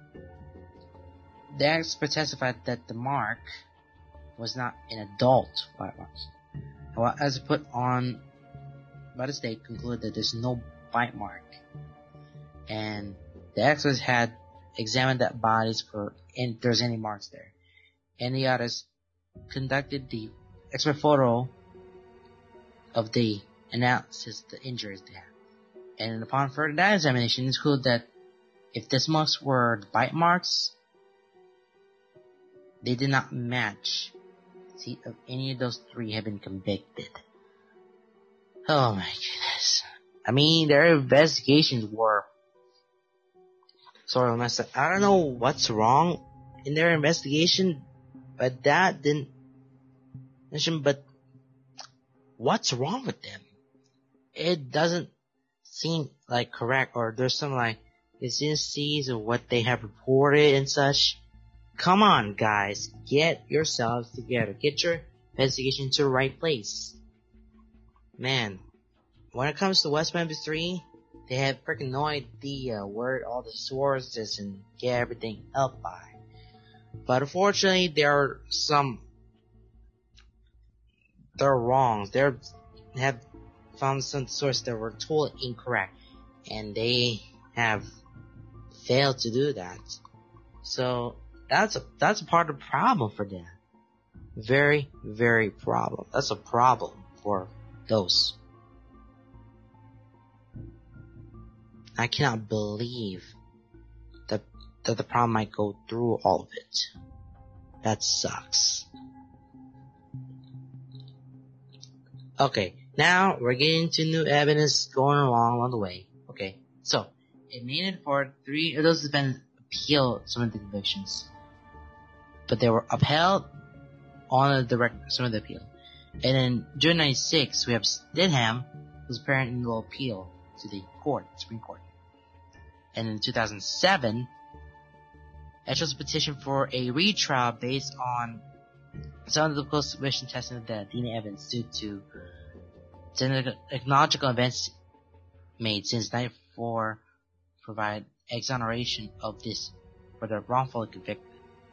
the expert testified that the mark was not an adult bite mark. Well, as put on by the state, concluded that there's no bite mark. And the experts had examined that bodies for if there's any marks there. And the others conducted the expert photo of the analysis the injuries they had. And upon further data examination, it concluded that if these marks were bite marks, they did not match. See, if any of those three have been convicted. Oh my goodness. I mean, their investigations were sort of messed up. I don't know what's wrong in their investigation, but that didn't but what's wrong with them? It doesn't seem like correct, or there's some like inconsistencies of what they have reported and such. Come on, guys, get yourselves together. Get your investigation to the right place. Man, when it comes to West Memphis 3, they have freaking no idea where all the sources and get everything up by. But unfortunately, they're wrong. They have found some sources that were totally incorrect, and they have failed to do that. So that's a part of the problem for them. Very, very problem. That's a problem for those. I cannot believe that the problem might go through all of it. That sucks. Okay, now we're getting to new evidence going along the way. Okay, so it made it for 3 of those defendants appeal some of the convictions, but they were upheld on some of the appeal. And in June 96, we have Stidham, who's apparently in will appeal to the Supreme Court. And in 2007, Etchell's petition for a retrial based on some of the post-conviction testing of the DNA evidence due to technological events made since 1994 provide exoneration of this for the wrongfully convicted.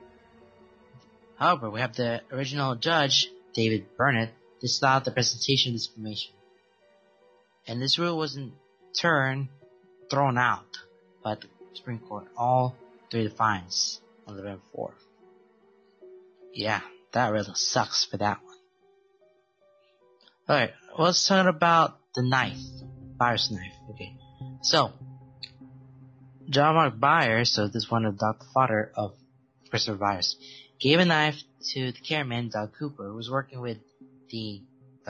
However, we have the original judge, David Burnett, disallowed the presentation of this information. And this rule was in turn thrown out by the Supreme Court, all 3 defiance on November 4th. Yeah, that really sucks for that one. Alright, let's talk about the knife. Byers' knife. Okay. So, John Mark Byers, so this is one of the father of Christopher Byers, gave a knife to the cameraman, Doug Cooper, who was working with the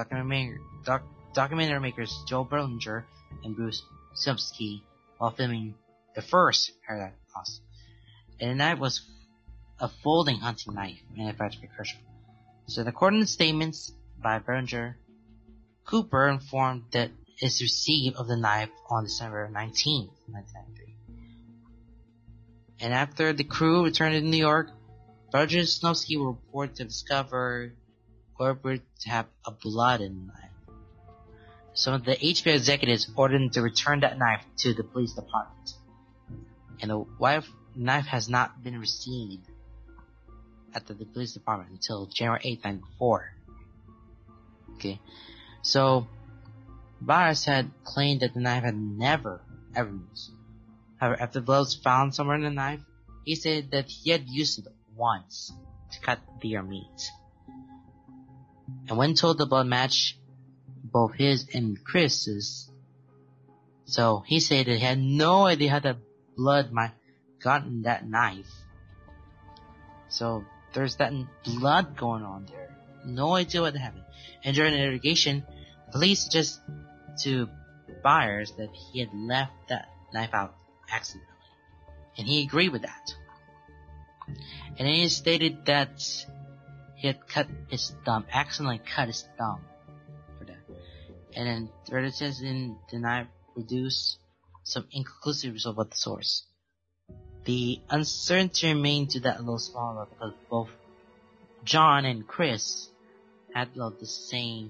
documentary makers Joe Berlinger and Bruce Sumsky while filming the first Paradise Lost. And the knife was a folding hunting knife manufactured by Kershaw. So according to statements by Berlinger, Cooper informed that his receipt of the knife on December 19th, 1993. And after the crew returned to New York, Berlinger and Sumsky were reported to discover to have a blood in the knife. Some of the HBO executives ordered them to return that knife to the police department. And the knife has not been received at the police department until January 8th, 1994. Okay. So, Byers had claimed that the knife had never, ever used. However, after the blood was found somewhere in the knife, he said that he had used it once to cut deer meat. And when told the blood matched both his and Chris's, so he said that he had no idea how the blood might got in that knife. So there's that blood going on there. No idea what happened. And during the interrogation, the police suggested to Byers that he had left that knife out accidentally. And he agreed with that. And then he stated that he had cut his thumb, accidentally cut his thumb for that. And then further says in the knife produced some inconclusive result about the source. The uncertainty remained to that little smaller because both John and Chris had the same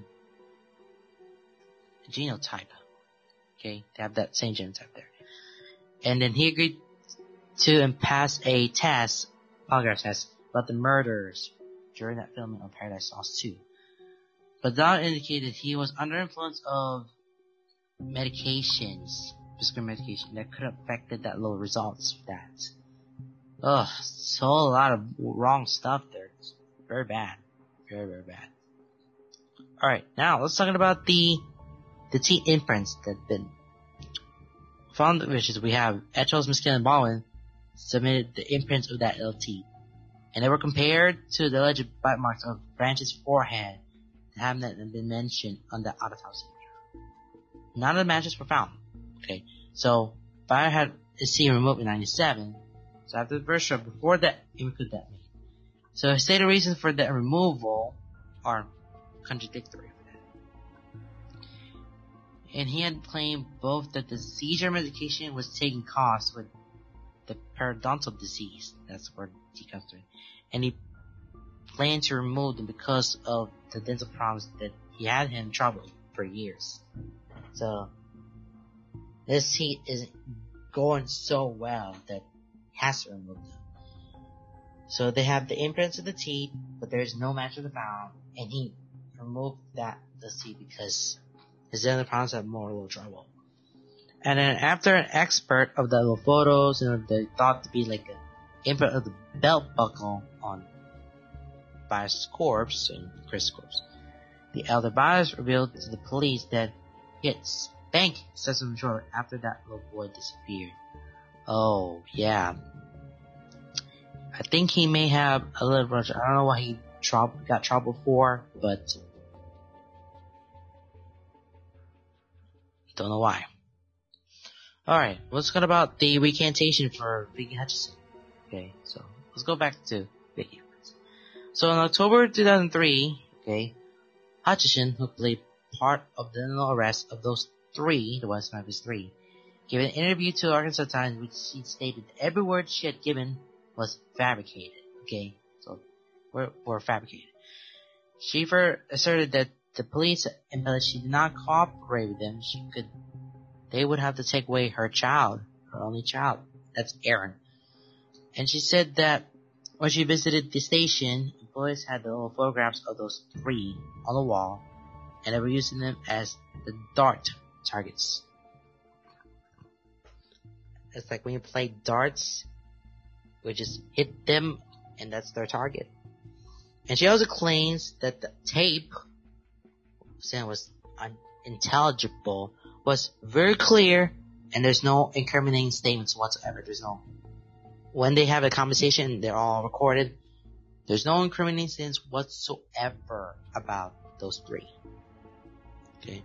genotype. Okay, they have that same genotype there. And then he agreed to and pass a test, polygraph test, about the murders during that filming of Paradise Lost 2. But that indicated he was under influence of medications, prescription medication, that could have affected that little results of that. Ugh, so a lot of wrong stuff there. It's very bad. Very, very bad. Alright, now let's talk about the T imprints that have been found, which is we have Etchells, Miskin, and Baldwin submitted the imprints of that LT. And they were compared to the alleged bite marks of Branch's forehead that haven't been mentioned on the autopsy. None of the matches were found. Okay, so Fire had his team removed in 97. So after the first show, before that, he included that made. So he stated the reasons for that removal are contradictory. And he had claimed both that the seizure medication was taking costs with the periodontal disease, that's where he comes to it, and he planned to remove them because of the dental problems that he had him trouble for years. So this teeth is going so well that he has to remove them. So they have the implants of the teeth, but there's no match of the found, and he removed the teeth because his dental problems have more little trouble. And then after an expert of the little photos and they thought to be like an imprint of the belt buckle on Byers' corpse and Chris' corpse, the elder Byers revealed to the police that he had spanked Cecil Short after that little boy disappeared. Oh, yeah. I think he may have a little rush. I don't know what he got trouble for, but don't know why. Alright, let's talk about the recantation for Vicky Hutchison. Okay, so let's go back to Vicky. So in October 2003, okay, Hutchison, who played part of the arrest of those three, the West Memphis Three, gave an interview to Arkansas Times in which she stated that every word she had given was fabricated. Okay, so were fabricated. She asserted that the police, and that she did not cooperate with them, they would have to take away her child, her only child. That's Aaron. And she said that when she visited the station, employees had the little photographs of those three on the wall, and they were using them as the dart targets. It's like when you play darts, we just hit them, and that's their target. And she also claims that the tape, saying was unintelligible, was very clear, and there's no incriminating statements whatsoever. When they have a conversation, they're all recorded. There's no incriminating statements whatsoever about those three. Okay.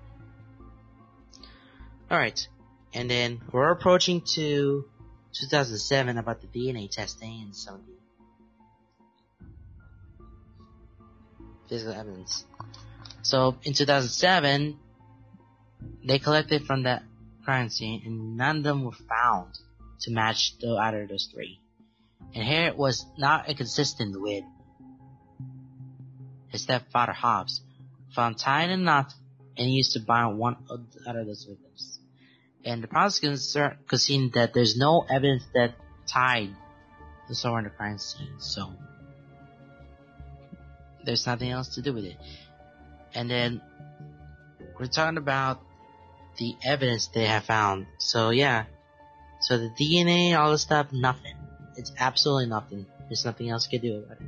Alright. And then we're approaching to 2007 about the DNA testing and some of the physical evidence. So in 2007, they collected from that crime scene, and none of them were found to match either of those three. And here it was not inconsistent with his stepfather Hobbs, found tied in knots and used to bind one out of those victims. And the prosecutors conceded that there's no evidence that tied the sword in the crime scene, so there's nothing else to do with it. And then we're talking about the evidence they have found. So yeah, so the DNA, all this stuff, nothing. It's absolutely nothing. There's nothing else you can do about it.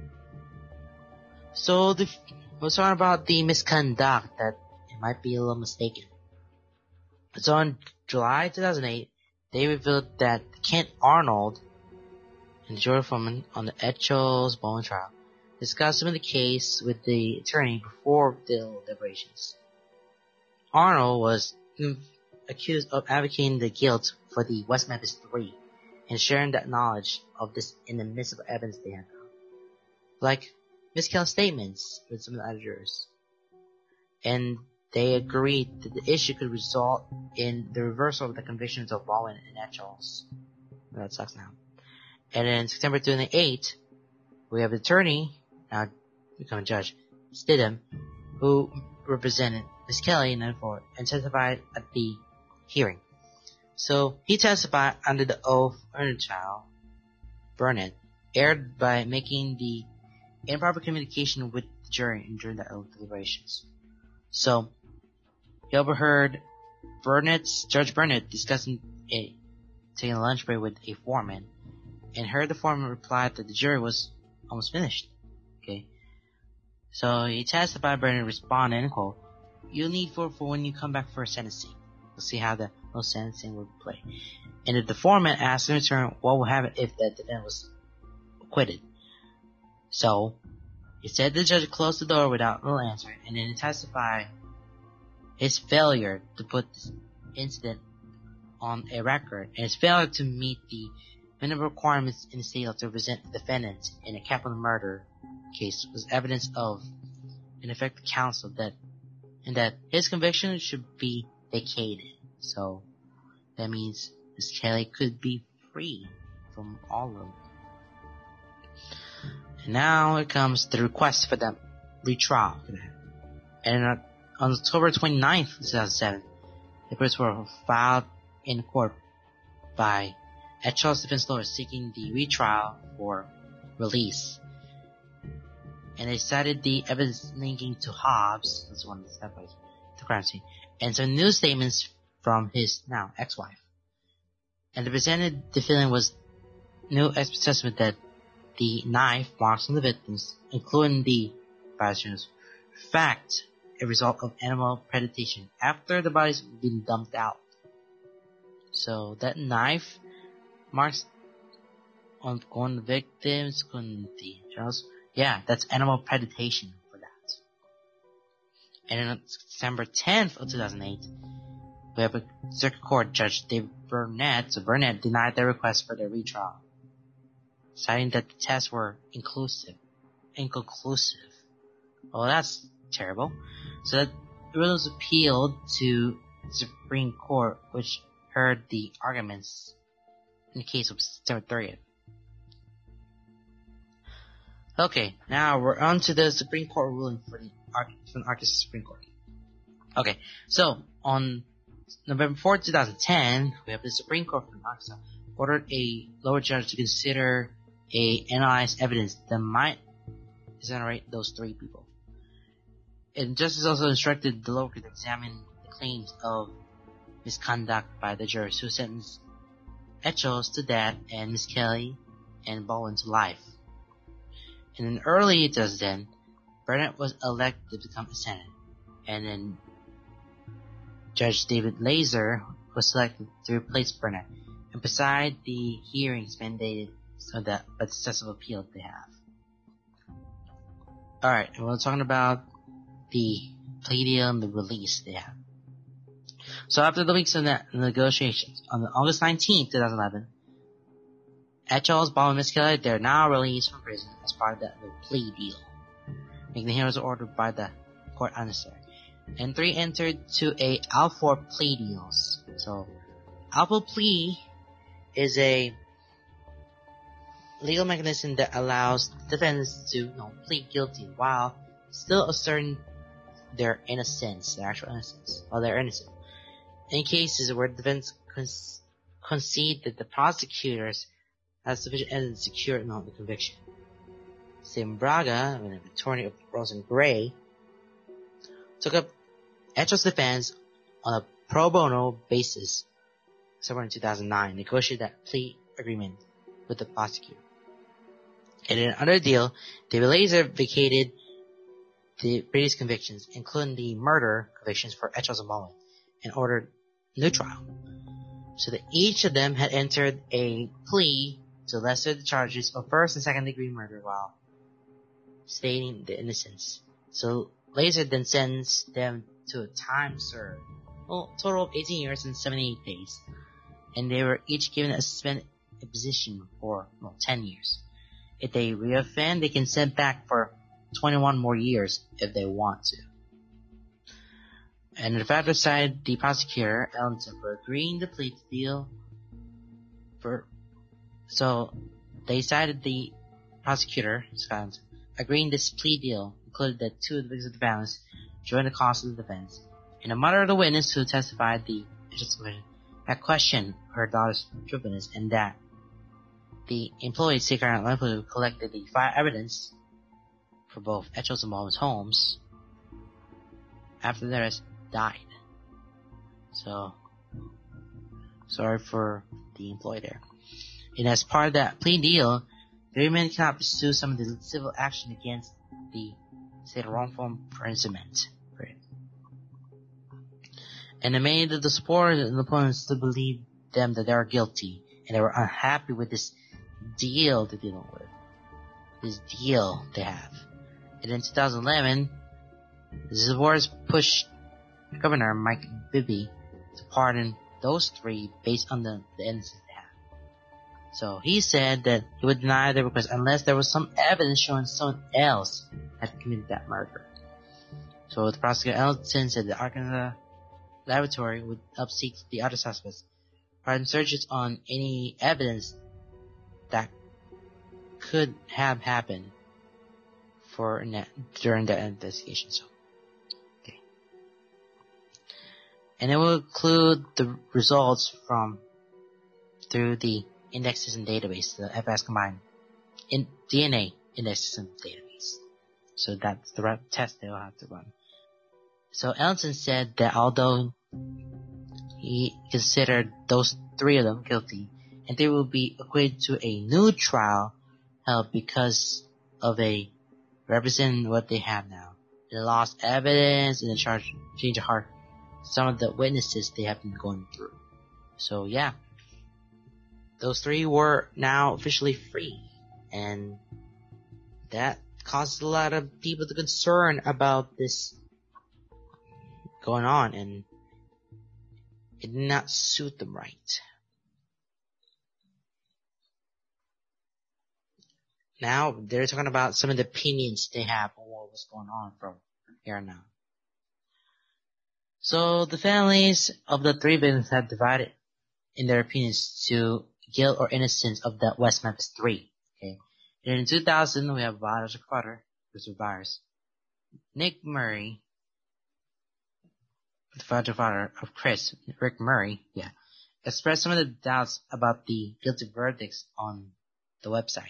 So we're talking about the misconduct that it might be a little mistaken. So in July 2008, they revealed that Kent Arnold and Joy Foreman on the Etchells Bowen trial discussed some of the case with the attorney before the deliberations. Arnold was accused of advocating the guilt for the West Memphis Three and sharing that knowledge of this inadmissible evidence they had found, like miscast statements with some of the other jurors. And they agreed that the issue could result in the reversal of the convictions of Bowen and Etchells. That sucks now. And in September 2008, we have the attorney, now becoming judge, Stidham, who represented Ms. Kelly and testified at the hearing. So he testified under the oath under the trial, Burnett, erred by making the improper communication with the jury during the oath deliberations. So he overheard Judge Burnett discussing taking a lunch break with a foreman, and heard the foreman reply that the jury was almost finished. Okay. So he testified, Burnett responded, quote, "You'll need for when you come back for sentencing." We'll see how the sentencing will play. And if the foreman asked in return what would happen if the defendant was acquitted. So he said the judge closed the door without no answer, and then he testified his failure to put this incident on a record, and his failure to meet the minimum requirements in the state law to represent the defendant in a capital murder case was evidence of in effect the council that his conviction should be vacated. So that means Miss Kelly could be free from all of it. And now it comes the request for the retrial. And on October 29th, 2007, papers were filed in court by Etchells defense lawyers seeking the retrial for release. And they cited the evidence linking to Hobbs, that's one of the steps, the crime scene, and some new statements from his now ex-wife. And they presented the feeling was new expert testament that the knife marks on the victims, including the bystanders, fact a result of animal predation after the bodies had been dumped out. So that knife marks on the victims, on the Charles. Yeah, that's animal predation for that. And on December 10th of 2008, we have a circuit court judge, David Burnett. So Burnett denied their request for their retrial, citing that the tests were inconclusive. Well, that's terrible. So that ruling was appealed to the Supreme Court, which heard the arguments in the case of September 30th. Okay, now we're on to the Supreme Court ruling for the Arkansas Supreme Court. Okay, so on November 4th, 2010, we have the Supreme Court from Arkansas ordered a lower judge to consider analyze evidence that might exonerate those three people. And justice also instructed the lower court to examine the claims of misconduct by the jurors who sentenced Etchells to death and Miss Kelly and Baldwin to life. And in early 2010, Burnett was elected to become a senator, and then Judge David Laser was selected to replace Burnett and preside the hearings mandated so that by the successful appeal they have. Alright, and we're talking about the plea deal and the release they have. So after the weeks of negotiations, on August 19th, 2011, Etchells, Baldwin, and Miss Kelly, they're now released from prison as part of the plea deal, making the hearings ordered by the court unnecessary. And three entered to a Alfor plea deals. So, Alfor plea is a legal mechanism that allows defendants to plead guilty while still asserting their innocence, their actual innocence, while they're innocent. In cases where the defendants concede that the prosecutors have sufficient evidence to secure the conviction. Sam Braga, an attorney of Rose and Gray, took up Etchells' defense on a pro bono basis somewhere in 2009, negotiated that plea agreement with the prosecutor. And in another deal, David Laser vacated the previous convictions, including the murder convictions for Etchells and Baldwin, and ordered new trial. So that each of them had entered a plea to lesser the charges of first and second degree murder while stating the innocence. So Laser then sentenced them to a time served, total of 18 years and 78 days, and they were each given a suspended position for 10 years. If they reoffend, they can send back for 21 more years if they want to. And the fact side, the prosecutor, Ellington, for agreeing to plea deal so they cited the prosecutor, Scott, agreeing this plea deal included that two of the victims of the violence joined the cause of the defense, and the mother of the witness who testified the had questioned her daughter's truthfulness, and that the employee, Secret Island, who collected the file evidence for both Etchells and Baldwin's homes after the arrest died. So, sorry for the employee there. And as part of that plea deal, the agreement cannot pursue some of the civil action against the state wrongful imprisonment. And they made the supporters and opponents to believe them that they are guilty, and they were unhappy with this deal they're dealing with. This deal they have. And in 2011, the supporters pushed Governor Mike Bibby to pardon those three based on the innocence they have. So he said that he would deny their request unless there was some evidence showing someone else had committed that murder. So the prosecutor Ellington said the Arkansas laboratory would help seek the other suspects, pardon searches on any evidence that could have happened during that investigation. So, okay. And it will include the results through the index system database, the FS combined in DNA index system database. So that's the test they'll have to run. So Ellington said that although he considered those 3 of them guilty, and they will be acquitted to a new trial held because of representing what they have now. They lost evidence and the charge change of heart some of the witnesses they have been going through. So yeah, those 3 were now officially free, and that caused a lot of people to concern about this going on, and it did not suit them right. Now they're talking about some of the opinions they have on what was going on from here on out. So the families of the 3 victims have divided in their opinions to guilt or innocence of the West Memphis 3. Okay. And in 2000, we have Virus Carter, who's a virus. Nick Murray, the father of Chris, Rick Murray, expressed some of the doubts about the guilty verdicts on the website.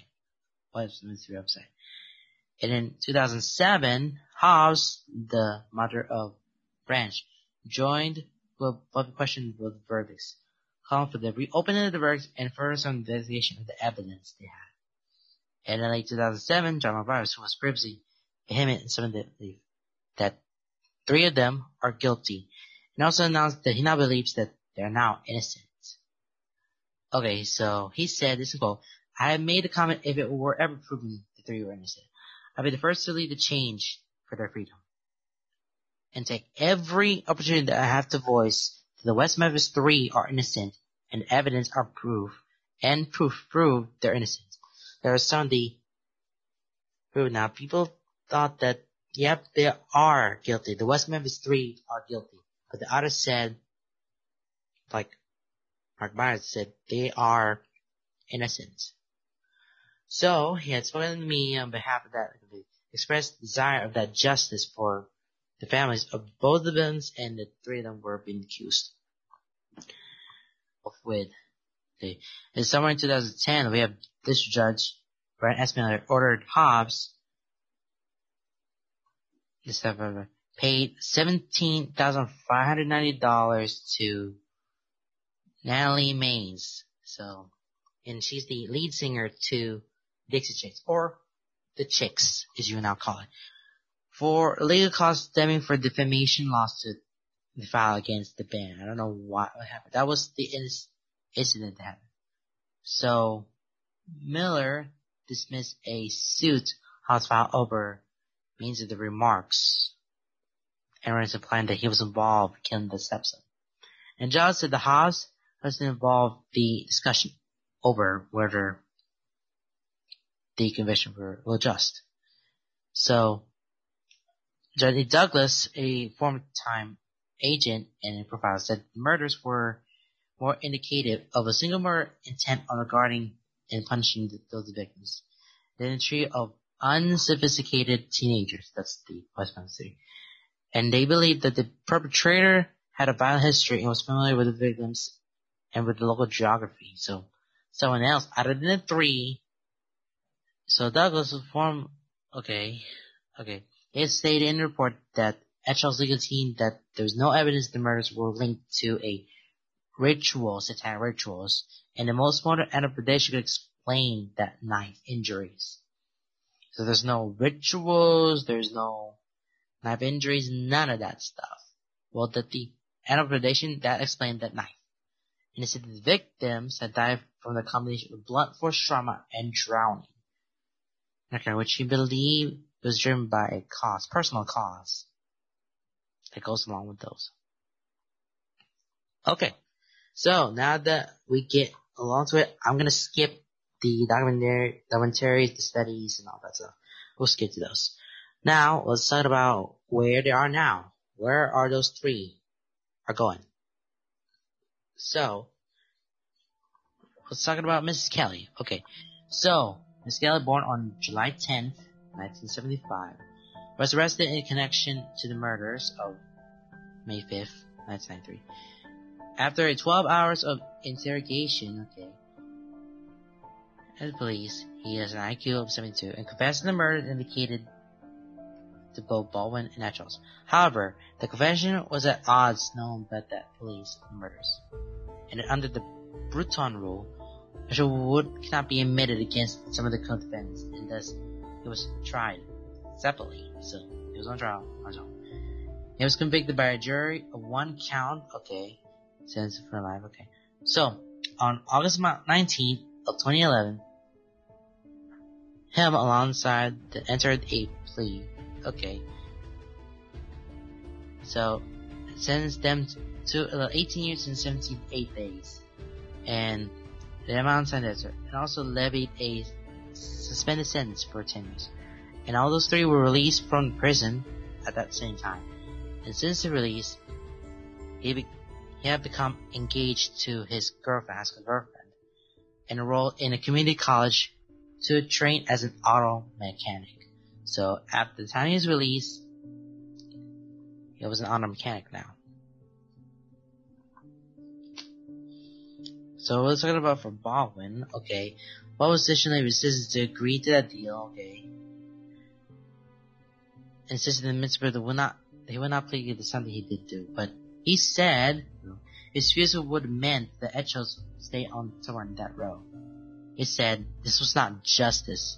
And in 2007, Hobbs, the mother of Branch, joined with public question with verdicts, calling for the reopening of the verdicts and further some investigation of the evidence they had. And in late 2007, John Morales, who was previously vehement in some of that 3 of them are guilty, and also announced that he now believes that they are now innocent. Okay, so he said, this is quote, "I have made a comment if it were ever proven the 3 were innocent. I'll be the first to lead the change for their freedom and take every opportunity that I have to voice that the West Memphis 3 are innocent and evidence are proof their innocence." There are some of the proof. Now, people thought that, yep, they are guilty. The West Memphis 3 are guilty. But the others said, like Mark Myers said, they are innocent. So he had spoken to me on behalf of that, expressed desire of that justice for the families of both the victims and the 3 of them were being accused of with. Okay. In summer in 2010, we have District Judge Brian S. Miller ordered Hobbs paid $17,590 to Natalie Maines. So, and she's the lead singer to Dixie Chicks, or the Chicks, as you now call it, for legal costs stemming for defamation lawsuit they filed against the band. I don't know what happened. That was the incident that happened. So, Miller dismissed a suit Hobbs filed over means of the remarks. Aaron's implying that he was involved in killing the stepson. And Judge said the Hobbs was involved the discussion over whether the conviction were just. So, Judge Douglas, a former time agent and a profiler, said murders were more indicative of a single murder intent on regarding and punishing those victims than a trio of unsophisticated teenagers. That's the West Memphis 3. And they believed that the perpetrator had a violent history and was familiar with the victims and with the local geography. So, someone else other than the 3. So Douglas was formed. Okay. It stated in the report that Etchel's legal team that there was no evidence the murders were linked to a satanic rituals, and the most modern interpretation could explain that knife injuries. So there's no rituals, there's no knife injuries, none of that stuff. Well, the interpretation that explained that knife. And it said the victims had died from the combination of blunt force trauma and drowning. Okay, which he believed was driven by a personal cause that goes along with those. Okay, so now that we get along to it, I'm gonna skip the documentaries, the studies, and all that stuff. We'll skip to those. Now, let's talk about where they are now. Where are those three are going? So, let's talk about Mrs. Kelly. Okay, so, Mrs. Kelly, born on July 10th, 1975, was arrested in connection to the murders of May 5th, 1993. After 12 hours of interrogation, at the police, he has an IQ of 72 and confessed to the murder indicated to both Baldwin and Etchells. However, the confession was at odds known by the police and murders. And under the Bruton rule, Etchells cannot be admitted against some of the co-defendants, and thus he was tried separately. So he was on trial on his own. He was convicted by a jury of one count, sentenced for life, So, on August 19th of 2011, him alongside entered a plea, So, sentenced them to 18 years and 78 days, and the amount sentence, and also levied a suspended sentence for 10 years. And all those three were released from prison at that same time. And since the release, he had become engaged to his girlfriend, and enrolled in a community college to train as an auto mechanic. So after the time he was released, he was an auto mechanic now. So let's talk about for Baldwin, Baldwin initially resisted to agree to that deal, insisted that Mr. He would not plead to something he did do, but he said his refusal would have meant that Etchells stay on somewhere in that row. He said this was not justice.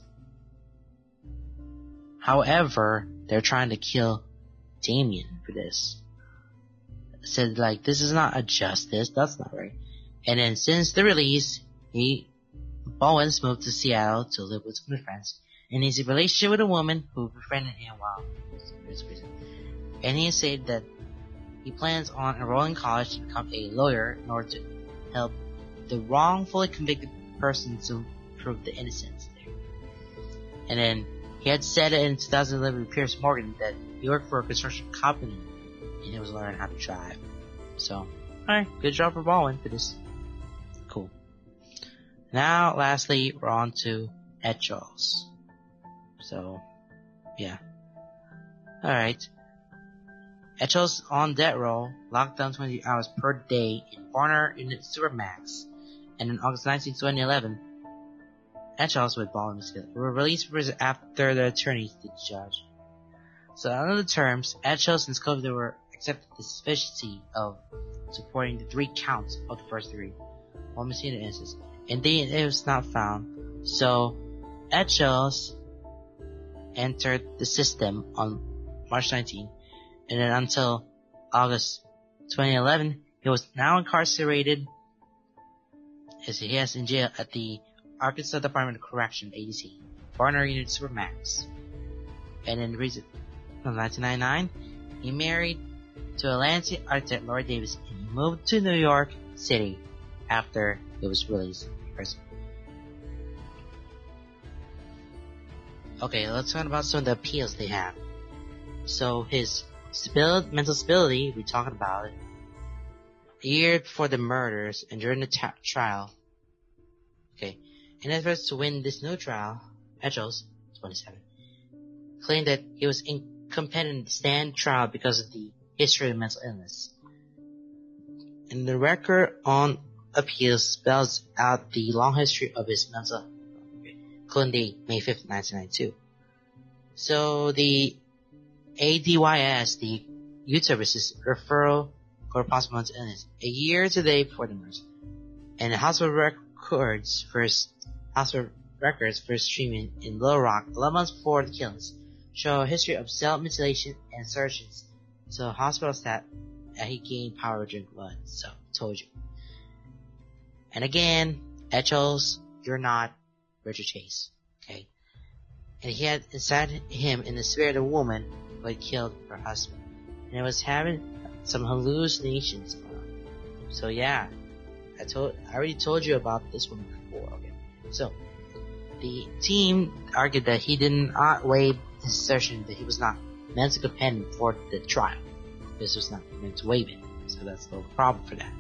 However, they're trying to kill Damien for this. Said this is not a justice, that's not right. And then since the release, Baldwin moved to Seattle to live with some friends, and he's in a relationship with a woman who befriended him while he was in prison. And he said that he plans on enrolling in college to become a lawyer in order to help the wrongfully convicted person to prove the innocence there. And then he had said in 2011 with Pierce Morgan that he worked for a construction company and he was learning how to drive. So, alright, good job for Baldwin for this. Cool. Now, lastly, we're on to Etchells. So, yeah. Alright. Etchells on death row, locked down 20 hours per day in Barner Unit Supermax. And in August 19, 2011, Etchells with Baldwin were released from prison after their attorneys did the judge. So under the terms, Etchells and Scoville were accepted the sufficiency of supporting the 3 counts of the first 3, while Messina instance, and it was not found. So Etchells entered the system on March 19, and then until August 2011, he was now incarcerated as he is in jail at the Arkansas Department of Correction, ADC, Barner Unit Supermax. And in from 1999, he married to Atlantic architect Laura Davis and he moved to New York City after he was released from prison. Let's talk about some of the appeals they have. So his mental stability, we talked about it. A year before the murders and during the trial. In efforts to win this new trial, Etchells, 27, claimed that he was incompetent to stand trial because of the history of mental illness. And the record on appeals spells out the long history of his mental health, including the May 5th, 1992. So the ADYS, the Youth Services Referral for Possible Mental Illness, a year today before the murders, and the hospital records first treatment in Little Rock 11 months before the killings show a history of self-mutilation and surgeons. So hospital staff he gained power to drink blood. So told you. And again, Etchells, you're not Richard Chase. And he had inside him in the spirit of a woman who had killed her husband. And it was having some hallucinations going on. So yeah, I already told you about this one before. So the team argued that he did not waive his assertion that he was not meant to companion for the trial. This was not meant to waive it, so that's no problem for that.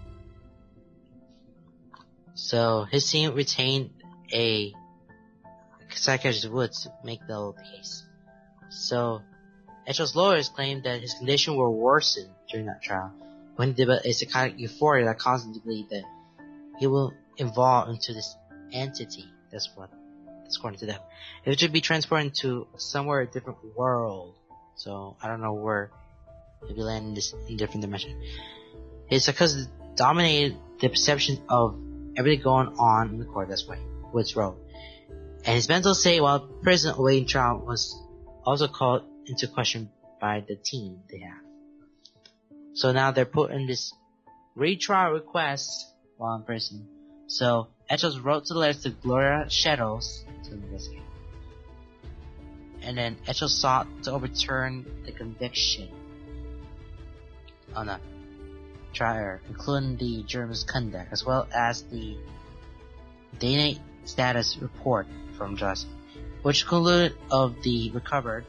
So his team retained a psychiatrist would make the case. So Etchell's lawyers claimed that his condition were worsened during that trial when he developed a psychotic euphoria that caused him to believe that he will evolve into this entity. That's according to them. It should be transported to somewhere a different world. So I don't know where he'll be landing this in different dimension. His psychosis dominated the perception of everything going on in the court. That's why Woods wrote. And his mental state while prison awaiting trial was also called into question by the team they have. So now they're put in this retrial request while in prison. So Etchell wrote to the letters to Gloria Shettles to investigate. And then Etchell sought to overturn the conviction on the trial, including the jury's conduct, as well as the DNA status report from Johnson, which concluded of the recovered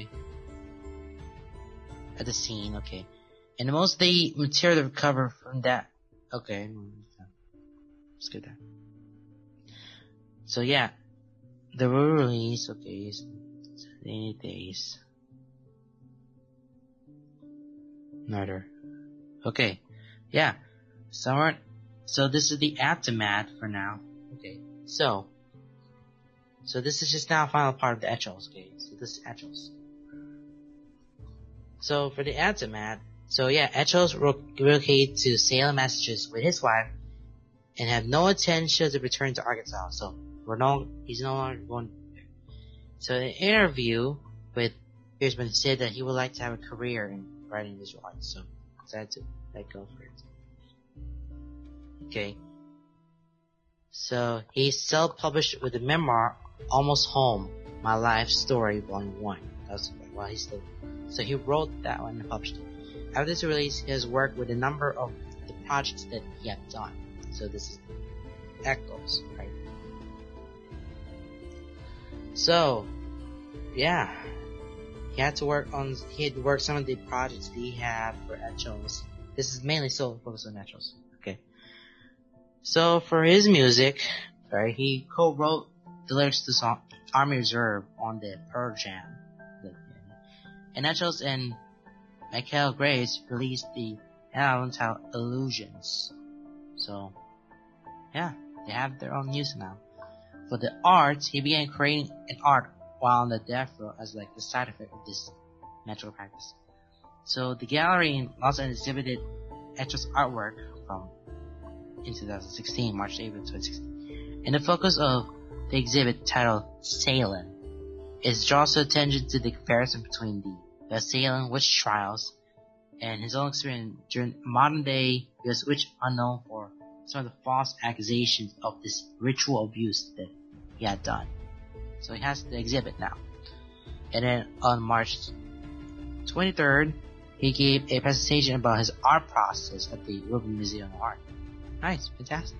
at the scene, okay. And most of the material recovered from that, okay, let's get that. So yeah, they were released, okay, 80 days. Murder. Okay, yeah, so this is the aftermath for now, okay, so this is just now final part of the Etchells, okay, so this is Etchells. So for the aftermath, so yeah, Etchells relocated to Salem, Massachusetts with his wife and have no intention to return to Arkansas, so he's no longer going there. So in an interview with Pierceman, he said that he would like to have a career in writing visual arts, so decided to let go for it. Okay. So he self-published with the memoir Almost Home, My Life Story, Volume 1. That's while he's still. So he wrote that one and published it. After this release, he has worked with a number of the projects that he had done. So this is Echoes, right? So, yeah. He had worked some of the projects that he had for Etchells. This is mainly so focused on Etchells. Okay. So for his music, right, he co-wrote the lyrics to the song Army Reserve on the Pearl Jam. And Etchells and Michael Grace released the album titled Illusions. So, yeah, they have their own music now. For the art, he began creating an art while on the death row as like the side effect of this natural practice. So the gallery in Los Angeles exhibited Etchell's artwork in 2016, March 8, 2016. And the focus of the exhibit titled Salem is draws attention to the comparison between the Salem witch trials and his own experience during modern day US witch unknown for some of the false accusations of this ritual abuse that he had done. So he has the exhibit now. And then on March 23rd, he gave a presentation about his art process at the Rubin Museum of Art. Nice, fantastic.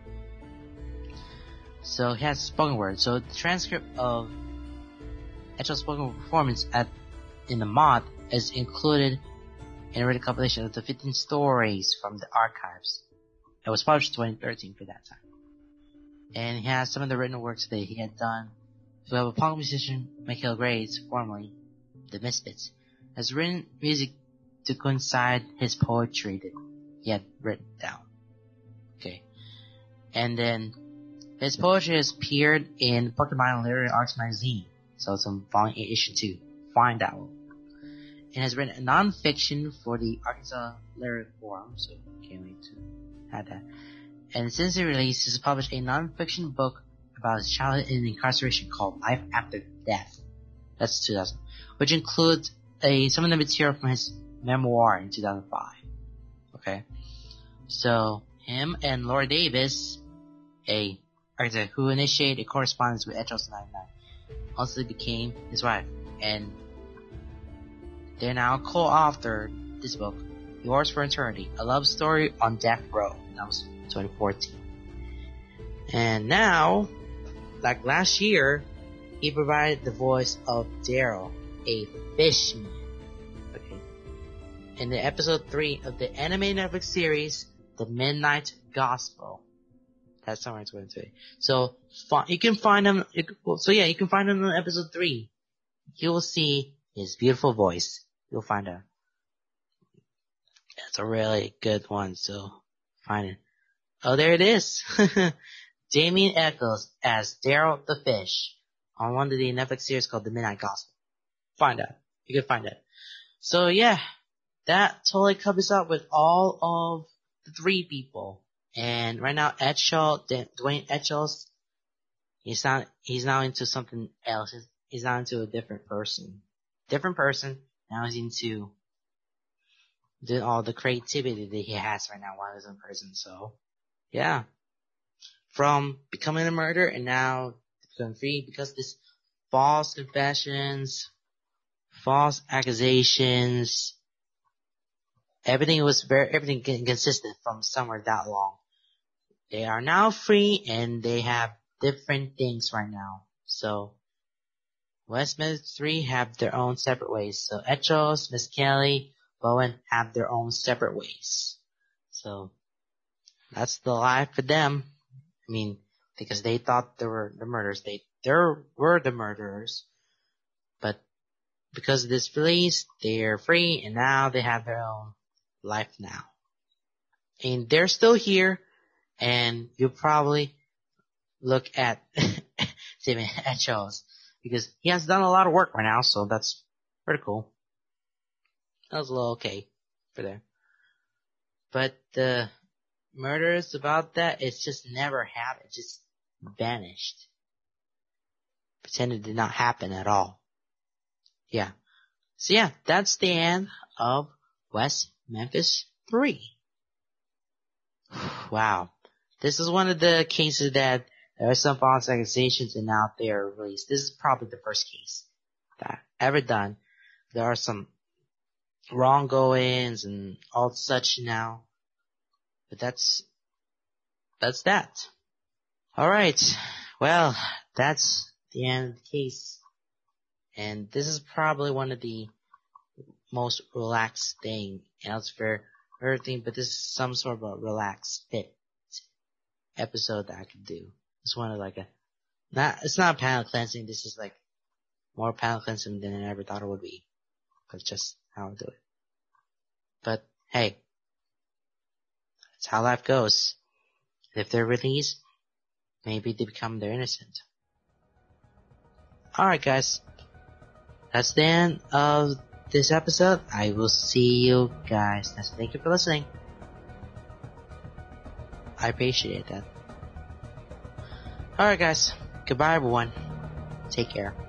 So he has spoken word. So the transcript of Etchell's spoken performance in the Moth is included in a written compilation of the 15 stories from the archives. It was published in 2013 for that time. And he has some of the written works that he had done. So we have a punk musician, Michael Grace, formerly the Misfits, has written music to coincide his poetry that he had written down. Okay. And then his poetry has appeared in Pokemon Literary Arts magazine. So it's on volume 8, issue 2. Find that one. And has written a non-fiction for the Arkansas Literary Forum, so can't wait to have that. And since he released, he's published a non-fiction book about his childhood in incarceration called Life After Death. That's 2000. Which includes some of the material from his memoir in 2005. Okay. So, him and Laura Davis, a architect who initiated a correspondence with Etchells in 1999, also became his wife. And they now co-authored this book, Yours for Eternity, a love story on death row. And that was 2014. And now, like last year, he provided the voice of Daryl, a fishman. Okay. In the episode 3 of the animated Netflix series, The Midnight Gospel. That's somewhere it's going to say. So, you can find him, you can find him in episode 3. You will see his beautiful voice. You'll find out. That's a really good one, so find it. Oh, there it is. Damien Echols as Daryl the Fish on one of the Netflix series called The Midnight Gospel. Find out. You can find it. So yeah, that totally covers up with all of the 3 people. And right now, Dwayne Etchells, he's now into something else. He's now into a different person. Now he's into doing all the creativity that he has right now while he's in prison. So, yeah. From becoming a murderer and now becoming free because this false confessions, false accusations, everything consisted from somewhere that long. They are now free and they have different things right now. So, West Memphis 3 have their own separate ways. So, Etchells, Miss Kelly, Bowen have their own separate ways. So, that's the life for them. I mean, because they thought they were the murderers. They were the murderers. But because of this release, they're free and now they have their own life now. And they're still here. And you'll probably look at Damien Etchells because he has done a lot of work right now, so that's pretty cool. That was a little okay for there. But the murders about that, it's just never happened. It just vanished. Pretended it did not happen at all. Yeah. So yeah, that's the end of West Memphis 3. Wow. This is one of the cases that there are some false accusations and now they are released. This is probably the first case that I've ever done. There are some wronggoings and all such now. But that's that. Alright. Well, that's the end of the case. And this is probably one of the most relaxed thing elsewhere. Everything, but this is some sort of a relaxed fit episode that I could do. It's one of like it's not a palate cleansing, this is like more palate cleansing than I ever thought it would be. That's just how I do it. But hey, that's how life goes. If they're released, maybe they become their innocent. Alright guys, that's the end of this episode. I will see you guys next. Thank you for listening. I appreciate that. Alright guys, goodbye everyone. Take care.